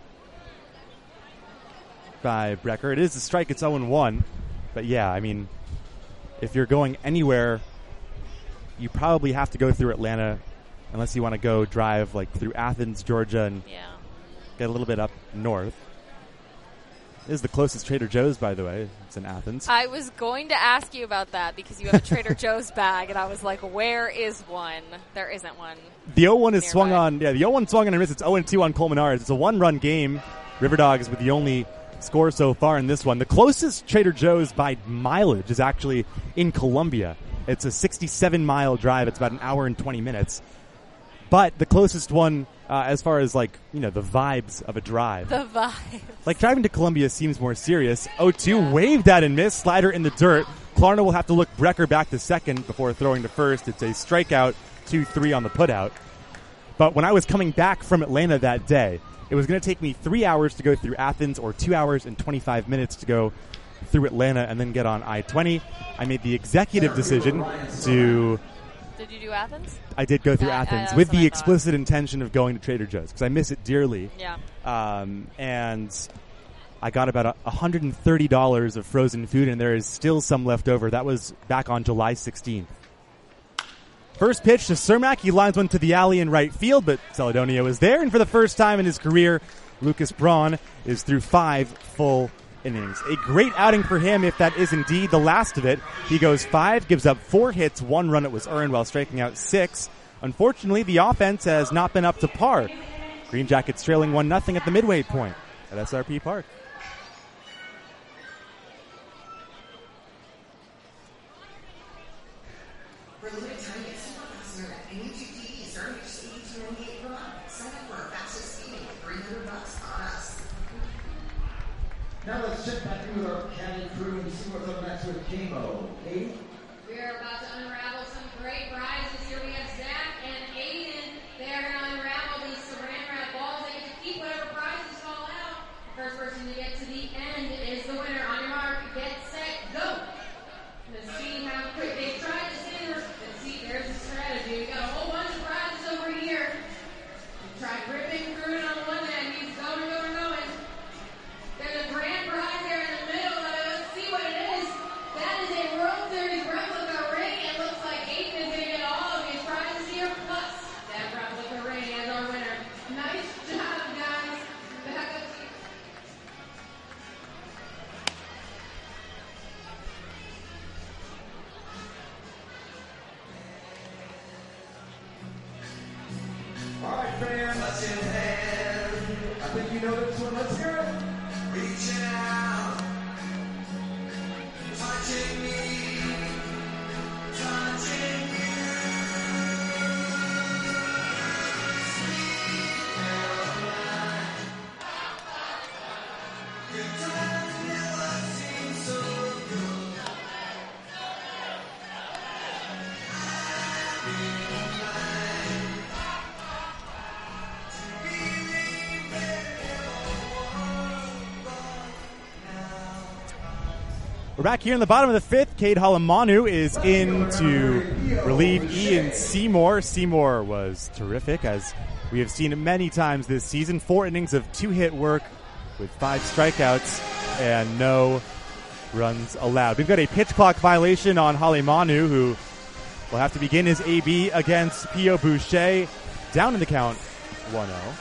by Brecker. It is a strike. It's oh one. But yeah, I mean, if you're going anywhere, you probably have to go through Atlanta unless you want to go drive like through Athens, Georgia, and yeah. get a little bit up north. This is the closest Trader Joe's, by the way. It's in Athens. I was going to ask you about that because you have a Trader Joe's bag, and I was like, where is one? There isn't one. The oh one is nearby. swung on. Yeah, the oh one swung on and missed. It's oh two on Colmenares. It's a one-run game. River Dogs with the only score so far in this one. The closest Trader Joe's by mileage is actually in Columbia. It's a sixty-seven mile drive. It's about an hour and twenty minutes. But the closest one, uh, as far as like, you know, the vibes of a drive. The vibes. Like driving to Columbia seems more serious. oh two yeah. waved at and missed. Slider in the dirt. Klarna will have to look Brecker back to second before throwing to first. It's a strikeout, two three on the putout. But when I was coming back from Atlanta that day, it was going to take me three hours to go through Athens or two hours and twenty-five minutes to go through Atlanta and then get on I twenty. I made the executive decision to... Did you do Athens? I did go through uh, Athens uh, with the explicit intention of going to Trader Joe's because I miss it dearly. Yeah. Um, and I got about one hundred thirty dollars of frozen food, and there is still some left over. That was back on July sixteenth. First pitch to Cermak. He lines one to the alley in right field, but Celedonio is there. And for the first time in his career, Lucas Braun is through five full innings. A great outing for him if that is indeed the last of it. He goes five, gives up four hits, one run it was earned while striking out six. Unfortunately, the offense has not been up to par. Green Jackets trailing one nothing at the midway point at S R P Park. For a limited time, get super fastener at any two T V starting at just eighty-two ninety-eight per month. Sign up for our fastest speeding at three hundred bucks on us. Now let's check back in with our caddy crew and see what's up next with K-Mo. Katie? We are about to unravel some great prizes. Here we have Zach and Aiden. They are going to unravel these saran wrap balls. They get to keep whatever prizes fall out. The first person to get to the end is the winner. On your mark, get set, go. Let's see how quick they tried to say this. Let's see, there's the strategy. We got a whole bunch of prizes over here. We tried ripping through it on one end. He's going, going, going. There's a grand prize there in the middle. Let's see what it is. That is a World Series replica ring. It looks like Aiden is going to get all of his prizes here, plus that replica ring as our winner. Nice job, guys. Back up to you. All right, fans. I think you know this one. Let's hear it. Reaching out, touching me, touching you. Sweet Caroline. Good times never seem so good. I've been blind to believe that We're back here in the bottom of the fifth. Cade Halamanu is in to relieve Ian Seymour. Seymour was terrific, as we have seen many times this season. Four innings of two-hit work with five strikeouts and no runs allowed. We've got a pitch clock violation on Halamanu, who will have to begin his A B against Pio Boucher. Down in the count, one oh.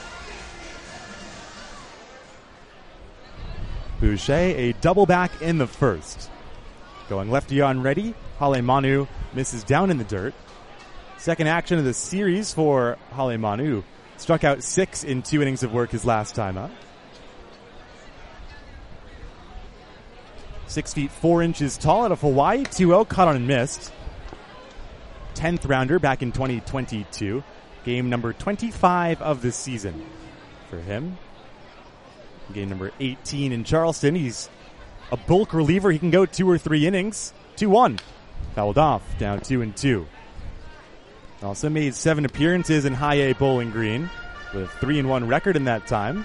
Boucher, a double back in the first. Going lefty on ready, Halamanu misses down in the dirt. Second action of the series for Halamanu. Struck out six in two innings of work his last time up. Six feet four inches tall out of Hawaii, two oh, caught on and missed. Tenth rounder back in twenty twenty-two. Game number twenty-five of the season for him. Game number eighteen in Charleston. He's a bulk reliever. He can go two or three innings. two one. Fouled off. Down two and two. Also made seven appearances in High A Bowling Green with a three and one record in that time.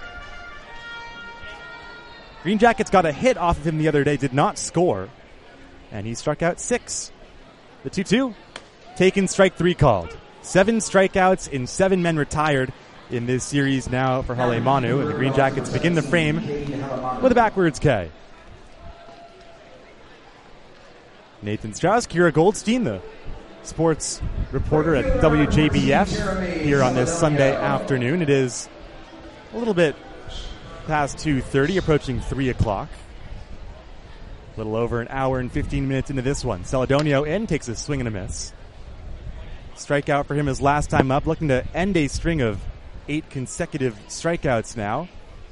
Green Jackets got a hit off of him the other day. Did not score. And he struck out six. The two two. Taken, strike three called. Seven strikeouts in seven men retired in this series now for Halamanu, and the Green Jackets begin the frame with a backwards K. Nathan Strauss, Kira Goldstein, the sports reporter at W J B F here on this Sunday afternoon. It is a little bit past two thirty, approaching three o'clock. A little over an hour and fifteen minutes into this one. Celedonio in, takes a swing and a miss. Strikeout for him his last time up, looking to end a string of eight consecutive strikeouts now.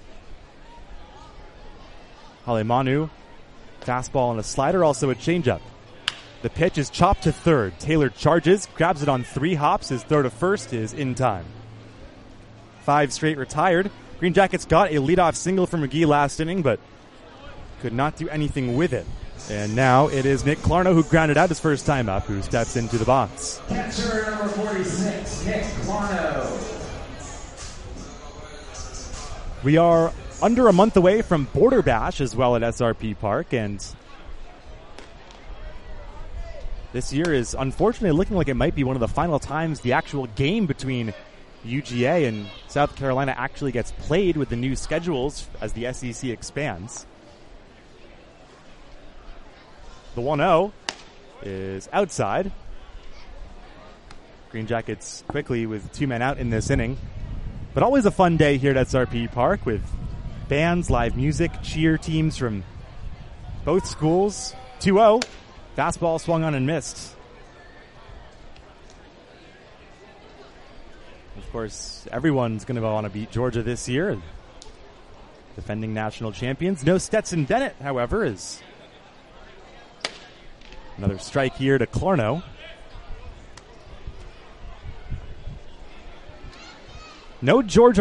Halamanu, fastball and a slider, also a changeup. The pitch is chopped to third. Taylor charges, grabs it on three hops. His throw to first is in time. Five straight retired. Green Jackets got a leadoff single from McGee last inning, but could not do anything with it. And now it is Nick Clarno, who grounded out his first time up, who steps into the box. Catcher number forty-six, Nick Clarno. We are under a month away from Border Bash as well at S R P Park, and this year is unfortunately looking like it might be one of the final times the actual game between U G A and South Carolina actually gets played with the new schedules as the S E C expands. The one oh is outside. Green Jackets quickly with two men out in this inning. But always a fun day here at S R P Park with bands, live music, cheer teams from both schools. two oh. Fastball swung on and missed. Of course, everyone's going to want to beat Georgia this year. Defending national champions. No Stetson Bennett, however, is another strike here to Clarno. No Georgia